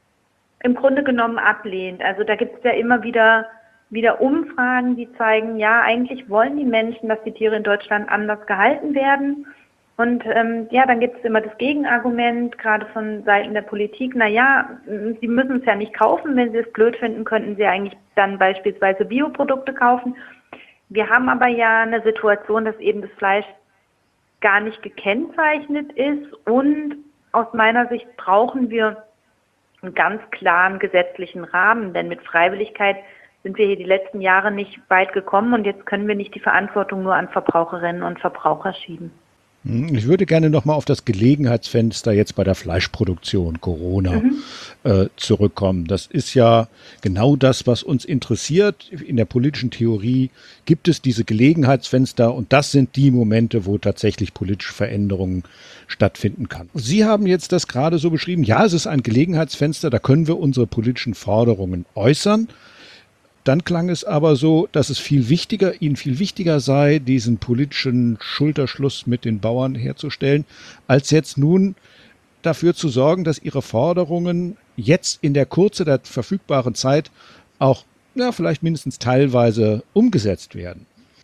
im Grunde genommen ablehnt. Also da gibt es ja immer wieder Umfragen, die zeigen, ja, eigentlich wollen die Menschen, dass die Tiere in Deutschland anders gehalten werden. Und dann gibt es immer das Gegenargument, gerade von Seiten der Politik, sie müssen es ja nicht kaufen, wenn sie es blöd finden, könnten sie eigentlich dann beispielsweise Bioprodukte kaufen. Wir haben aber ja eine Situation, dass eben das Fleisch gar nicht gekennzeichnet ist und aus meiner Sicht brauchen wir einen ganz klaren gesetzlichen Rahmen, denn mit Freiwilligkeit sind wir hier die letzten Jahre nicht weit gekommen und jetzt können wir nicht die Verantwortung nur an Verbraucherinnen und Verbraucher schieben. Ich würde gerne nochmal auf das Gelegenheitsfenster jetzt bei der Fleischproduktion Corona zurückkommen. Das ist ja genau das, was uns interessiert. In der politischen Theorie gibt es diese Gelegenheitsfenster und das sind die Momente, wo tatsächlich politische Veränderungen stattfinden kann. Sie haben jetzt das gerade so beschrieben. Ja, es ist ein Gelegenheitsfenster, da können wir unsere politischen Forderungen äußern. Dann klang es aber so, dass es Ihnen viel wichtiger sei, diesen politischen Schulterschluss mit den Bauern herzustellen, als jetzt nun dafür zu sorgen, dass Ihre Forderungen jetzt in der Kürze der verfügbaren Zeit auch vielleicht mindestens teilweise umgesetzt werden.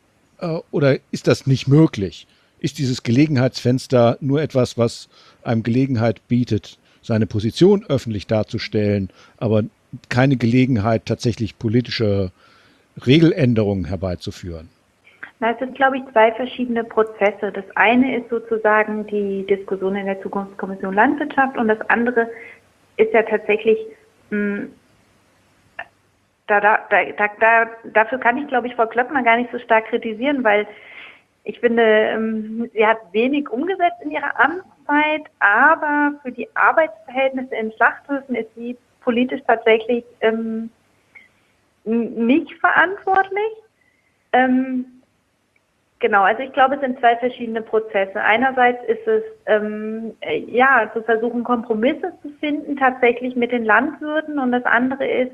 Oder ist das nicht möglich? Ist dieses Gelegenheitsfenster nur etwas, was einem Gelegenheit bietet, seine Position öffentlich darzustellen, aber keine Gelegenheit, tatsächlich politische Regeländerungen herbeizuführen? Na, es sind, glaube ich, zwei verschiedene Prozesse. Das eine ist sozusagen die Diskussion in der Zukunftskommission Landwirtschaft und das andere ist ja tatsächlich, dafür kann ich, glaube ich, Frau Klöckner gar nicht so stark kritisieren, weil ich finde, sie hat wenig umgesetzt in ihrer Amtszeit, aber für die Arbeitsverhältnisse in Schlachthöfen ist sie politisch tatsächlich nicht verantwortlich. Genau, also ich glaube, es sind zwei verschiedene Prozesse. Einerseits ist es, zu versuchen, Kompromisse zu finden, tatsächlich mit den Landwirten, und das andere ist,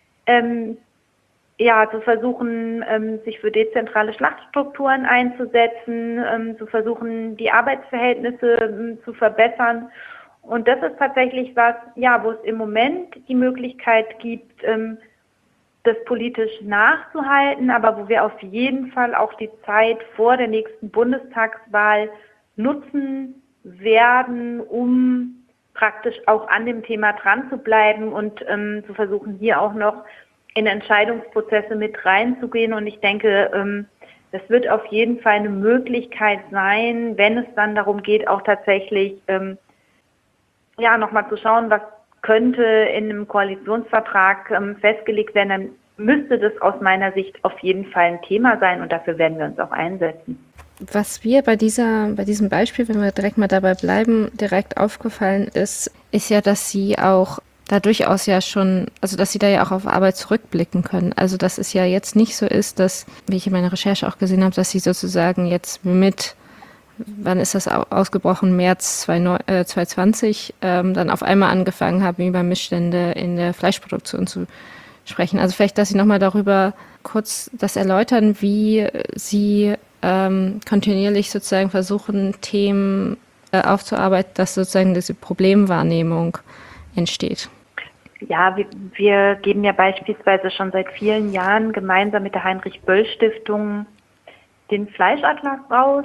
zu versuchen, sich für dezentrale Schlachtstrukturen einzusetzen, zu versuchen, die Arbeitsverhältnisse zu verbessern. Und das ist tatsächlich was, wo es im Moment die Möglichkeit gibt, das politisch nachzuhalten, aber wo wir auf jeden Fall auch die Zeit vor der nächsten Bundestagswahl nutzen werden, um praktisch auch an dem Thema dran zu bleiben und zu versuchen, hier auch noch in Entscheidungsprozesse mit reinzugehen. Und ich denke, das wird auf jeden Fall eine Möglichkeit sein, wenn es dann darum geht, auch tatsächlich nochmal zu schauen, was könnte in einem Koalitionsvertrag festgelegt werden, dann müsste das aus meiner Sicht auf jeden Fall ein Thema sein und dafür werden wir uns auch einsetzen. Was mir bei diesem Beispiel, wenn wir direkt mal dabei bleiben, direkt aufgefallen ist ja, dass Sie auch da durchaus ja schon, also dass Sie da ja auch auf Arbeit zurückblicken können. Also dass es ja jetzt nicht so ist, dass, wie ich in meiner Recherche auch gesehen habe, dass Sie sozusagen jetzt wann ist das ausgebrochen? März 2020, dann auf einmal angefangen haben, über Missstände in der Fleischproduktion zu sprechen. Also vielleicht, dass Sie nochmal darüber kurz das erläutern, wie Sie kontinuierlich sozusagen versuchen, Themen aufzuarbeiten, dass sozusagen diese Problemwahrnehmung entsteht. Ja, wir geben ja beispielsweise schon seit vielen Jahren gemeinsam mit der Heinrich-Böll-Stiftung den Fleischatlas raus.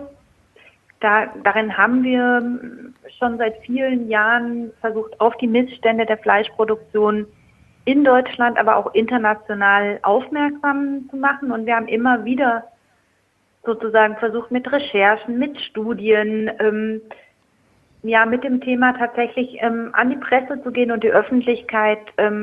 Darin haben wir schon seit vielen Jahren versucht, auf die Missstände der Fleischproduktion in Deutschland, aber auch international aufmerksam zu machen. Und wir haben immer wieder sozusagen versucht, mit Recherchen, mit Studien, mit dem Thema tatsächlich an die Presse zu gehen und die Öffentlichkeit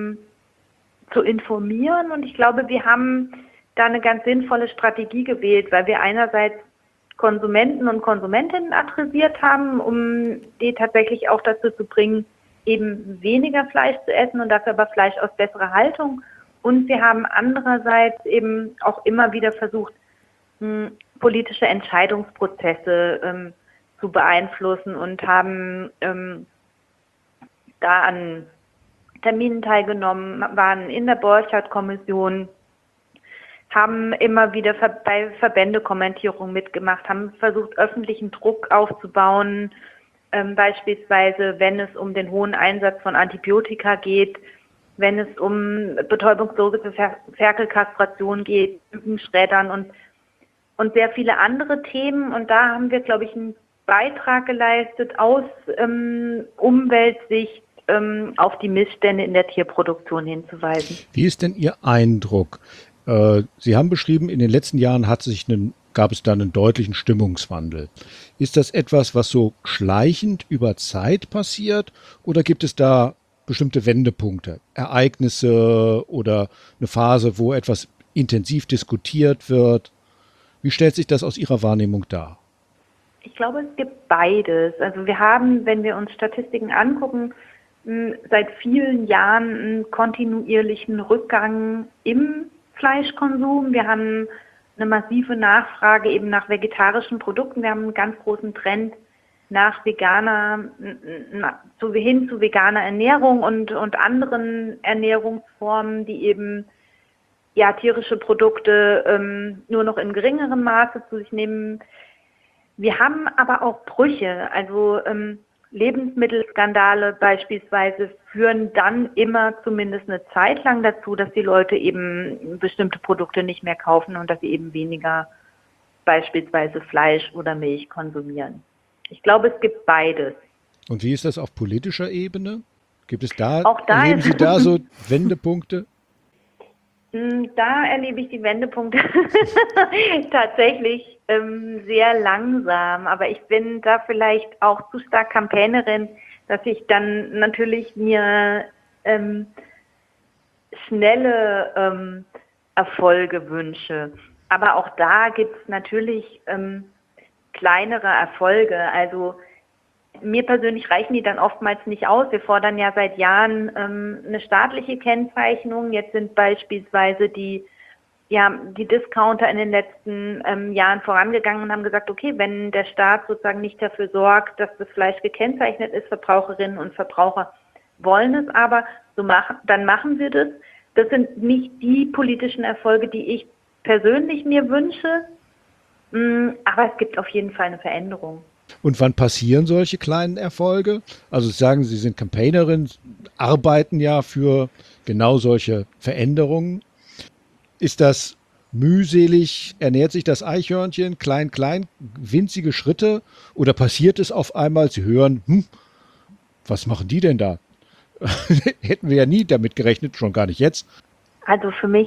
zu informieren. Und ich glaube, wir haben da eine ganz sinnvolle Strategie gewählt, weil wir einerseits Konsumenten und Konsumentinnen adressiert haben, um die tatsächlich auch dazu zu bringen, eben weniger Fleisch zu essen und dafür aber Fleisch aus besserer Haltung. Und wir haben andererseits eben auch immer wieder versucht, politische Entscheidungsprozesse zu beeinflussen und haben da an Terminen teilgenommen, waren in der Borchardt-Kommission, haben immer wieder bei Verbändekommentierungen mitgemacht, haben versucht, öffentlichen Druck aufzubauen, beispielsweise wenn es um den hohen Einsatz von Antibiotika geht, wenn es um Betäubungsdose für Ferkelkastration geht, Lügenschreddern und sehr viele andere Themen. Und da haben wir, glaube ich, einen Beitrag geleistet aus Umweltsicht auf die Missstände in der Tierproduktion hinzuweisen. Wie ist denn Ihr Eindruck? Sie haben beschrieben, in den letzten Jahren gab es da einen deutlichen Stimmungswandel. Ist das etwas, was so schleichend über Zeit passiert, oder gibt es da bestimmte Wendepunkte, Ereignisse oder eine Phase, wo etwas intensiv diskutiert wird? Wie stellt sich das aus Ihrer Wahrnehmung dar? Ich glaube, es gibt beides. Also wir haben, wenn wir uns Statistiken angucken, seit vielen Jahren einen kontinuierlichen Rückgang im Fleischkonsum. Wir haben eine massive Nachfrage eben nach vegetarischen Produkten. Wir haben einen ganz großen Trend hin zu veganer Ernährung und anderen Ernährungsformen, die eben tierische Produkte nur noch in geringerem Maße zu sich nehmen. Wir haben aber auch Brüche, also Lebensmittelskandale beispielsweise führen dann immer zumindest eine Zeit lang dazu, dass die Leute eben bestimmte Produkte nicht mehr kaufen und dass sie eben weniger beispielsweise Fleisch oder Milch konsumieren. Ich glaube, es gibt beides. Und wie ist das auf politischer Ebene? Gibt es da, Auch da erleben Sie da so Wendepunkte? Da erlebe ich die Wendepunkte tatsächlich sehr langsam, aber ich bin da vielleicht auch zu stark Campaignerin, dass ich dann natürlich mir schnelle Erfolge wünsche. Aber auch da gibt es natürlich kleinere Erfolge. Also mir persönlich reichen die dann oftmals nicht aus. Wir fordern ja seit Jahren eine staatliche Kennzeichnung. Jetzt sind beispielsweise die Discounter in den letzten Jahren vorangegangen und haben gesagt, okay, wenn der Staat sozusagen nicht dafür sorgt, dass das Fleisch gekennzeichnet ist, Verbraucherinnen und Verbraucher wollen es aber, dann machen wir das. Das sind nicht die politischen Erfolge, die ich persönlich mir wünsche, aber es gibt auf jeden Fall eine Veränderung. Und wann passieren solche kleinen Erfolge? Also Sie sagen, Sie sind Campaignerin, arbeiten ja für genau solche Veränderungen. Ist das mühselig? Ernährt sich das Eichhörnchen klein, winzige Schritte? Oder passiert es auf einmal, Sie hören, was machen die denn da? Hätten wir ja nie damit gerechnet, schon gar nicht jetzt. Also für mich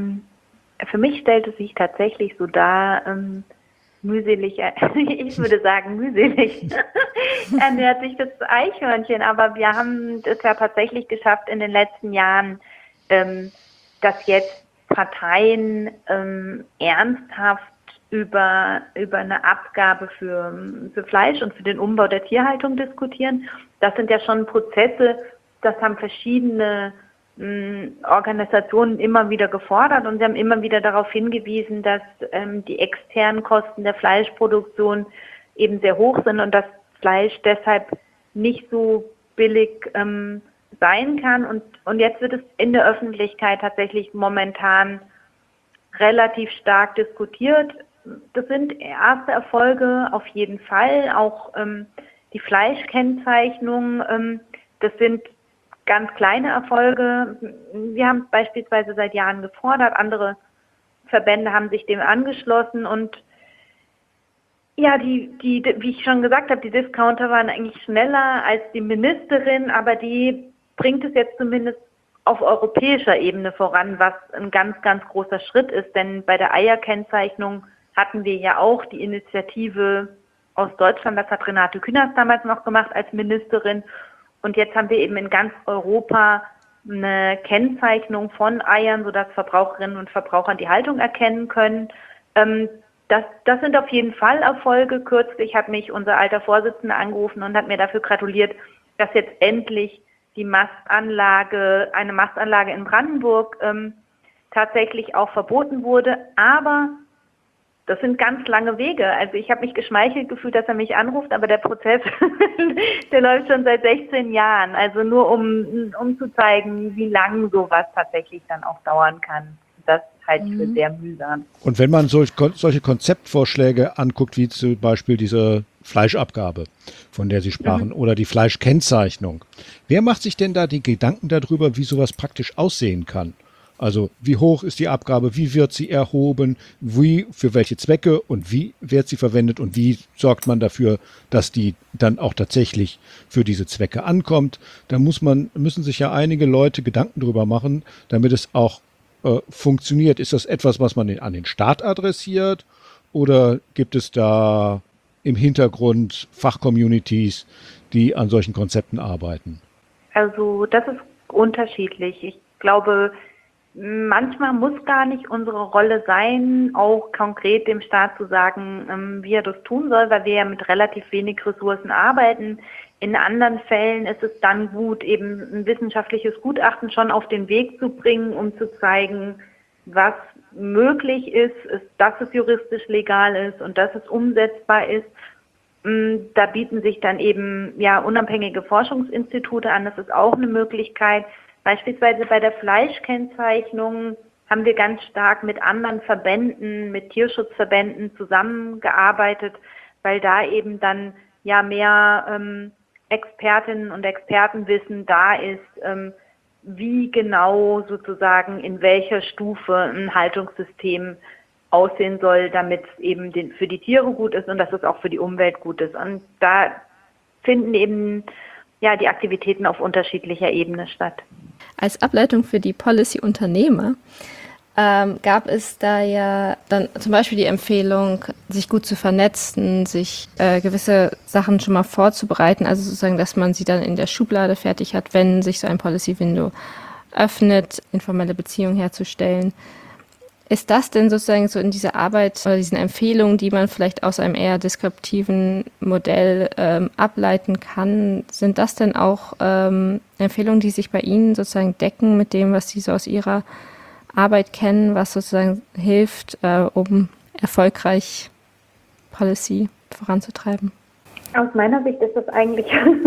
stellt es sich tatsächlich so dar, mühselig, ich würde sagen mühselig, ernährt sich das Eichhörnchen. Aber wir haben es ja tatsächlich geschafft in den letzten Jahren, dass jetzt Parteien ernsthaft über eine Abgabe für Fleisch und für den Umbau der Tierhaltung diskutieren. Das sind ja schon Prozesse, das haben verschiedene Organisationen immer wieder gefordert und sie haben immer wieder darauf hingewiesen, dass die externen Kosten der Fleischproduktion eben sehr hoch sind und das Fleisch deshalb nicht so billig sein kann. Und jetzt wird es in der Öffentlichkeit tatsächlich momentan relativ stark diskutiert. Das sind erste Erfolge auf jeden Fall. Auch die Fleischkennzeichnung, das sind ganz kleine Erfolge. Wir haben es beispielsweise seit Jahren gefordert, andere Verbände haben sich dem angeschlossen und ja, wie ich schon gesagt habe, die Discounter waren eigentlich schneller als die Ministerin, aber die bringt es jetzt zumindest auf europäischer Ebene voran, was ein ganz, ganz großer Schritt ist, denn bei der Eierkennzeichnung hatten wir ja auch die Initiative aus Deutschland, das hat Renate Künast damals noch gemacht als Ministerin. Und jetzt haben wir eben in ganz Europa eine Kennzeichnung von Eiern, sodass Verbraucherinnen und Verbraucher die Haltung erkennen können. Das sind auf jeden Fall Erfolge. Kürzlich hat mich unser alter Vorsitzender angerufen und hat mir dafür gratuliert, dass jetzt endlich eine Mastanlage in Brandenburg tatsächlich auch verboten wurde. Aber das sind ganz lange Wege. Also ich habe mich geschmeichelt gefühlt, dass er mich anruft, aber der Prozess, der läuft schon seit 16 Jahren. Also nur um zu zeigen, wie lang sowas tatsächlich dann auch dauern kann. Das halte ich für sehr mühsam. Und wenn man solche Konzeptvorschläge anguckt, wie zum Beispiel diese Fleischabgabe, von der Sie sprachen, oder die Fleischkennzeichnung, wer macht sich denn da die Gedanken darüber, wie sowas praktisch aussehen kann? Also wie hoch ist die Abgabe, wie wird sie erhoben, für welche Zwecke und wie wird sie verwendet und wie sorgt man dafür, dass die dann auch tatsächlich für diese Zwecke ankommt. Da müssen sich ja einige Leute Gedanken drüber machen, damit es auch funktioniert. Ist das etwas, was man an den Staat adressiert oder gibt es da im Hintergrund Fachcommunities, die an solchen Konzepten arbeiten? Also das ist unterschiedlich. Ich glaube, manchmal muss gar nicht unsere Rolle sein, auch konkret dem Staat zu sagen, wie er das tun soll, weil wir ja mit relativ wenig Ressourcen arbeiten. In anderen Fällen ist es dann gut, eben ein wissenschaftliches Gutachten schon auf den Weg zu bringen, um zu zeigen, was möglich ist, dass es juristisch legal ist und dass es umsetzbar ist. Da bieten sich dann eben unabhängige Forschungsinstitute an. Das ist auch eine Möglichkeit. Beispielsweise bei der Fleischkennzeichnung haben wir ganz stark mit anderen Verbänden, mit Tierschutzverbänden zusammengearbeitet, weil da eben dann mehr Expertinnen und Expertenwissen da ist, wie genau sozusagen in welcher Stufe ein Haltungssystem aussehen soll, damit es eben für die Tiere gut ist und dass es auch für die Umwelt gut ist. Und da finden eben die Aktivitäten auf unterschiedlicher Ebene statt. Als Ableitung für die Policy-Unternehmer gab es da ja dann zum Beispiel die Empfehlung, sich gut zu vernetzen, sich gewisse Sachen schon mal vorzubereiten, also sozusagen, dass man sie dann in der Schublade fertig hat, wenn sich so ein Policy-Window öffnet, informelle Beziehungen herzustellen. Ist das denn sozusagen so in dieser Arbeit oder diesen Empfehlungen, die man vielleicht aus einem eher deskriptiven Modell ableiten kann, sind das denn auch Empfehlungen, die sich bei Ihnen sozusagen decken mit dem, was Sie so aus Ihrer Arbeit kennen, was sozusagen hilft, um erfolgreich Policy voranzutreiben? Aus meiner Sicht ist das eigentlich,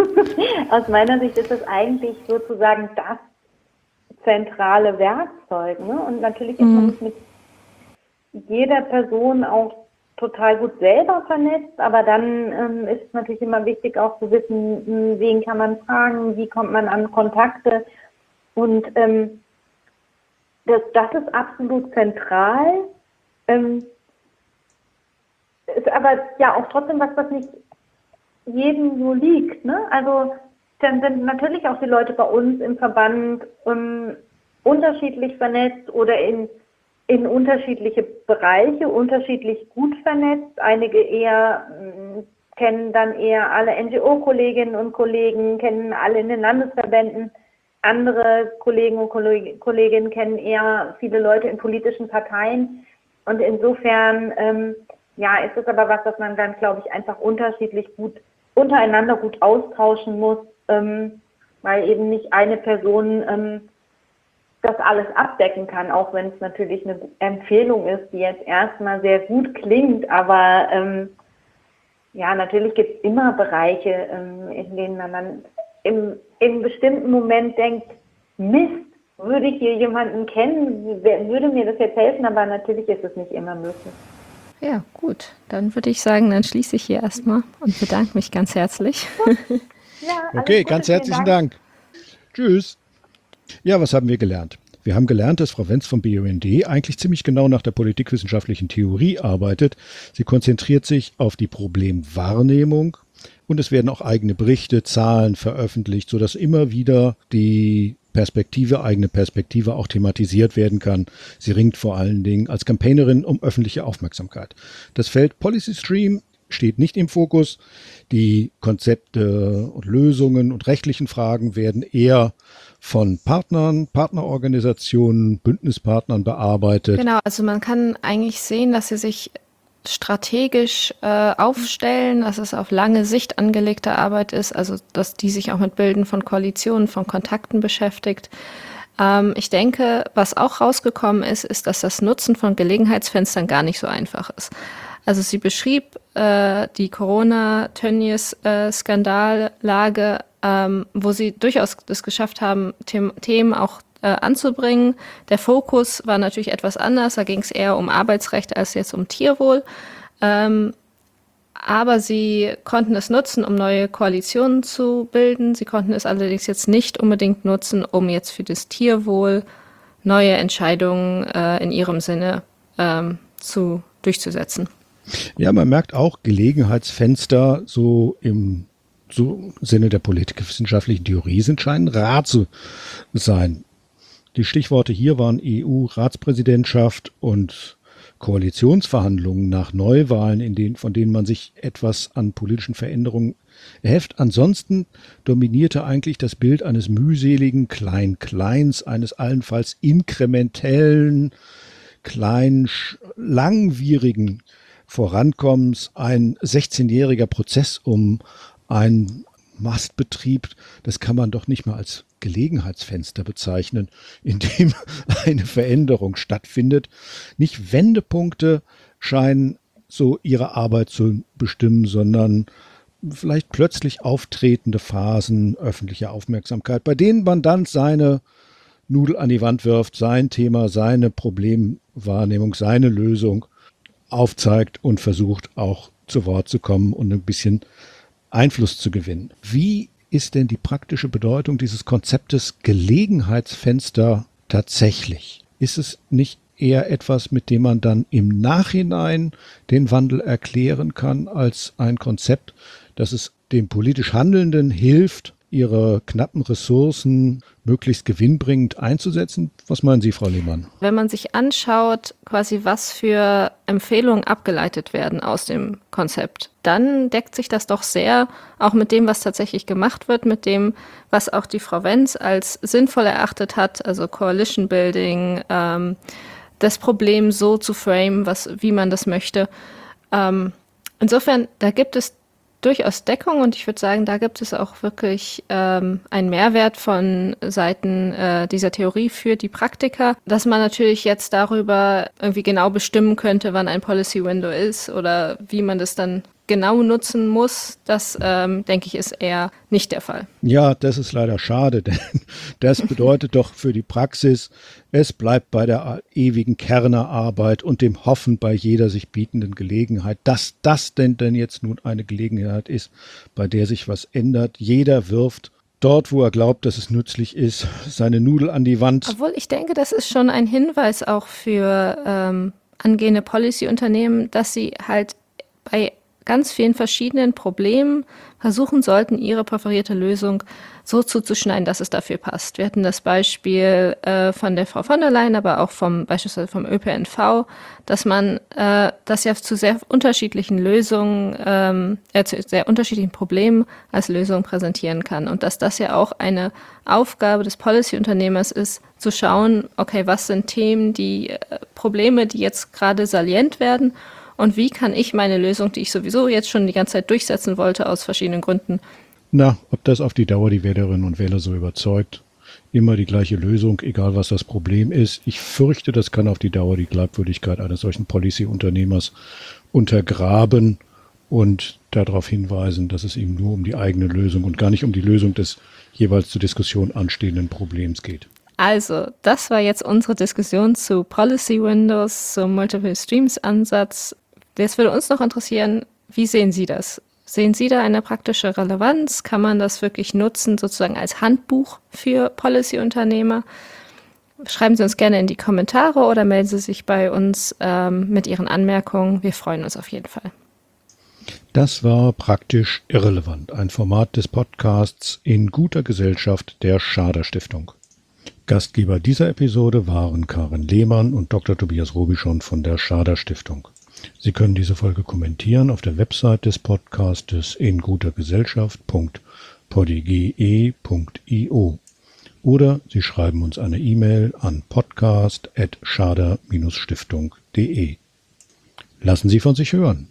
sozusagen das zentrale Werkzeug. Ne? Und natürlich ist man nicht mit jeder Person auch total gut selber vernetzt, aber dann ist es natürlich immer wichtig auch zu wissen, wen kann man fragen, wie kommt man an Kontakte, und das ist absolut zentral, ist aber ja auch trotzdem was nicht jedem so liegt. Ne? Also dann sind natürlich auch die Leute bei uns im Verband unterschiedlich vernetzt oder in unterschiedliche Bereiche unterschiedlich gut vernetzt. Einige kennen dann eher alle NGO-Kolleginnen und Kollegen, kennen alle in den Landesverbänden. Andere Kollegen und Kolleginnen kennen eher viele Leute in politischen Parteien. Und insofern, ist es aber was man dann, glaube ich, einfach untereinander gut austauschen muss, weil eben nicht eine Person das alles abdecken kann, auch wenn es natürlich eine Empfehlung ist, die jetzt erstmal sehr gut klingt, aber natürlich gibt es immer Bereiche, in denen man dann im bestimmten Moment denkt, Mist, würde ich hier jemanden kennen, würde mir das jetzt helfen, aber natürlich ist es nicht immer möglich. Ja, gut. Dann würde ich sagen, dann schließe ich hier erstmal und bedanke mich ganz herzlich. Ja, okay, ganz herzlichen Dank. Tschüss. Ja, was haben wir gelernt? Wir haben gelernt, dass Frau Wenz vom BUND eigentlich ziemlich genau nach der politikwissenschaftlichen Theorie arbeitet. Sie konzentriert sich auf die Problemwahrnehmung und es werden auch eigene Berichte, Zahlen veröffentlicht, sodass immer wieder die eigene Perspektive auch thematisiert werden kann. Sie ringt vor allen Dingen als Campaignerin um öffentliche Aufmerksamkeit. Das Feld Policy Stream steht nicht im Fokus. Die Konzepte und Lösungen und rechtlichen Fragen werden eher von Partnern, Partnerorganisationen, Bündnispartnern bearbeitet. Genau, also man kann eigentlich sehen, dass sie sich strategisch aufstellen, dass es auf lange Sicht angelegte Arbeit ist, also dass die sich auch mit Bilden von Koalitionen, von Kontakten beschäftigt. Ich denke, was auch rausgekommen ist, dass das Nutzen von Gelegenheitsfenstern gar nicht so einfach ist. Also sie beschrieb die Corona-Tönnies-Skandallage, wo sie durchaus es geschafft haben, Themen auch anzubringen. Der Fokus war natürlich etwas anders, da ging es eher um Arbeitsrecht als jetzt um Tierwohl. Aber sie konnten es nutzen, um neue Koalitionen zu bilden. Sie konnten es allerdings jetzt nicht unbedingt nutzen, um jetzt für das Tierwohl neue Entscheidungen in ihrem Sinne durchzusetzen. Ja, man merkt auch Gelegenheitsfenster so im Sinne der politikwissenschaftlichen Theorie scheinen rar zu sein. Die Stichworte hier waren EU-Ratspräsidentschaft und Koalitionsverhandlungen nach Neuwahlen, von denen man sich etwas an politischen Veränderungen erhofft. Ansonsten dominierte eigentlich das Bild eines mühseligen Klein-Kleins, eines allenfalls inkrementellen, kleinen, langwierigen Vorankommens, ein 16-jähriger Prozess um einen Mastbetrieb, das kann man doch nicht mal als Gelegenheitsfenster bezeichnen, in dem eine Veränderung stattfindet. Nicht Wendepunkte scheinen so ihre Arbeit zu bestimmen, sondern vielleicht plötzlich auftretende Phasen öffentlicher Aufmerksamkeit, bei denen man dann seine Nudel an die Wand wirft, sein Thema, seine Problemwahrnehmung, seine Lösung aufzeigt und versucht auch zu Wort zu kommen und ein bisschen Einfluss zu gewinnen. Wie ist denn die praktische Bedeutung dieses Konzeptes Gelegenheitsfenster tatsächlich? Ist es nicht eher etwas, mit dem man dann im Nachhinein den Wandel erklären kann, als ein Konzept, dass es dem politisch Handelnden hilft, ihre knappen Ressourcen möglichst gewinnbringend einzusetzen? Was meinen Sie, Frau Lehmann? Wenn man sich anschaut, quasi was für Empfehlungen abgeleitet werden aus dem Konzept, dann deckt sich das doch sehr auch mit dem, was tatsächlich gemacht wird, mit dem, was auch die Frau Wenz als sinnvoll erachtet hat, also Coalition Building, das Problem so zu framen, wie man das möchte. Insofern, da gibt es durchaus Deckung und ich würde sagen, da gibt es auch wirklich einen Mehrwert von Seiten dieser Theorie für die Praktiker, dass man natürlich jetzt darüber irgendwie genau bestimmen könnte, wann ein Policy Window ist oder wie man das dann genau nutzen muss, das, denke ich, ist eher nicht der Fall. Ja, das ist leider schade, denn das bedeutet doch für die Praxis, es bleibt bei der ewigen Kernerarbeit und dem Hoffen bei jeder sich bietenden Gelegenheit, dass das denn jetzt nun eine Gelegenheit ist, bei der sich was ändert. Jeder wirft dort, wo er glaubt, dass es nützlich ist, seine Nudel an die Wand. Obwohl ich denke, das ist schon ein Hinweis auch für angehende Policy-Unternehmen, dass sie halt bei ganz vielen verschiedenen Problemen versuchen sollten, ihre präferierte Lösung so zuzuschneiden, dass es dafür passt. Wir hatten das Beispiel von der Frau von der Leyen, aber auch beispielsweise vom ÖPNV, dass man das ja zu sehr unterschiedlichen Lösungen, zu sehr unterschiedlichen Problemen als Lösung präsentieren kann. Und dass das ja auch eine Aufgabe des Policy-Unternehmers ist, zu schauen, okay, was sind Themen, Probleme, die jetzt gerade salient werden, und wie kann ich meine Lösung, die ich sowieso jetzt schon die ganze Zeit durchsetzen wollte, aus verschiedenen Gründen. Na, ob das auf die Dauer die Wählerinnen und Wähler so überzeugt, immer die gleiche Lösung, egal was das Problem ist. Ich fürchte, das kann auf die Dauer die Glaubwürdigkeit eines solchen Policy-Unternehmers untergraben und darauf hinweisen, dass es ihm nur um die eigene Lösung und gar nicht um die Lösung des jeweils zur Diskussion anstehenden Problems geht. Also, das war jetzt unsere Diskussion zu Policy Windows, zum Multiple Streams Ansatz. Jetzt würde uns noch interessieren, wie sehen Sie das? Sehen Sie da eine praktische Relevanz? Kann man das wirklich nutzen, sozusagen als Handbuch für Policy-Unternehmer? Schreiben Sie uns gerne in die Kommentare oder melden Sie sich bei uns mit Ihren Anmerkungen. Wir freuen uns auf jeden Fall. Das war Praktisch Irrelevant, ein Format des Podcasts in guter Gesellschaft der Schader Stiftung. Gastgeber dieser Episode waren Karin Lehmann und Dr. Tobias Robichon von der Schader Stiftung. Sie können diese Folge kommentieren auf der Website des Podcastes ingutergesellschaft.podige.io oder Sie schreiben uns eine E-Mail an podcast@schader-stiftung.de. Lassen Sie von sich hören.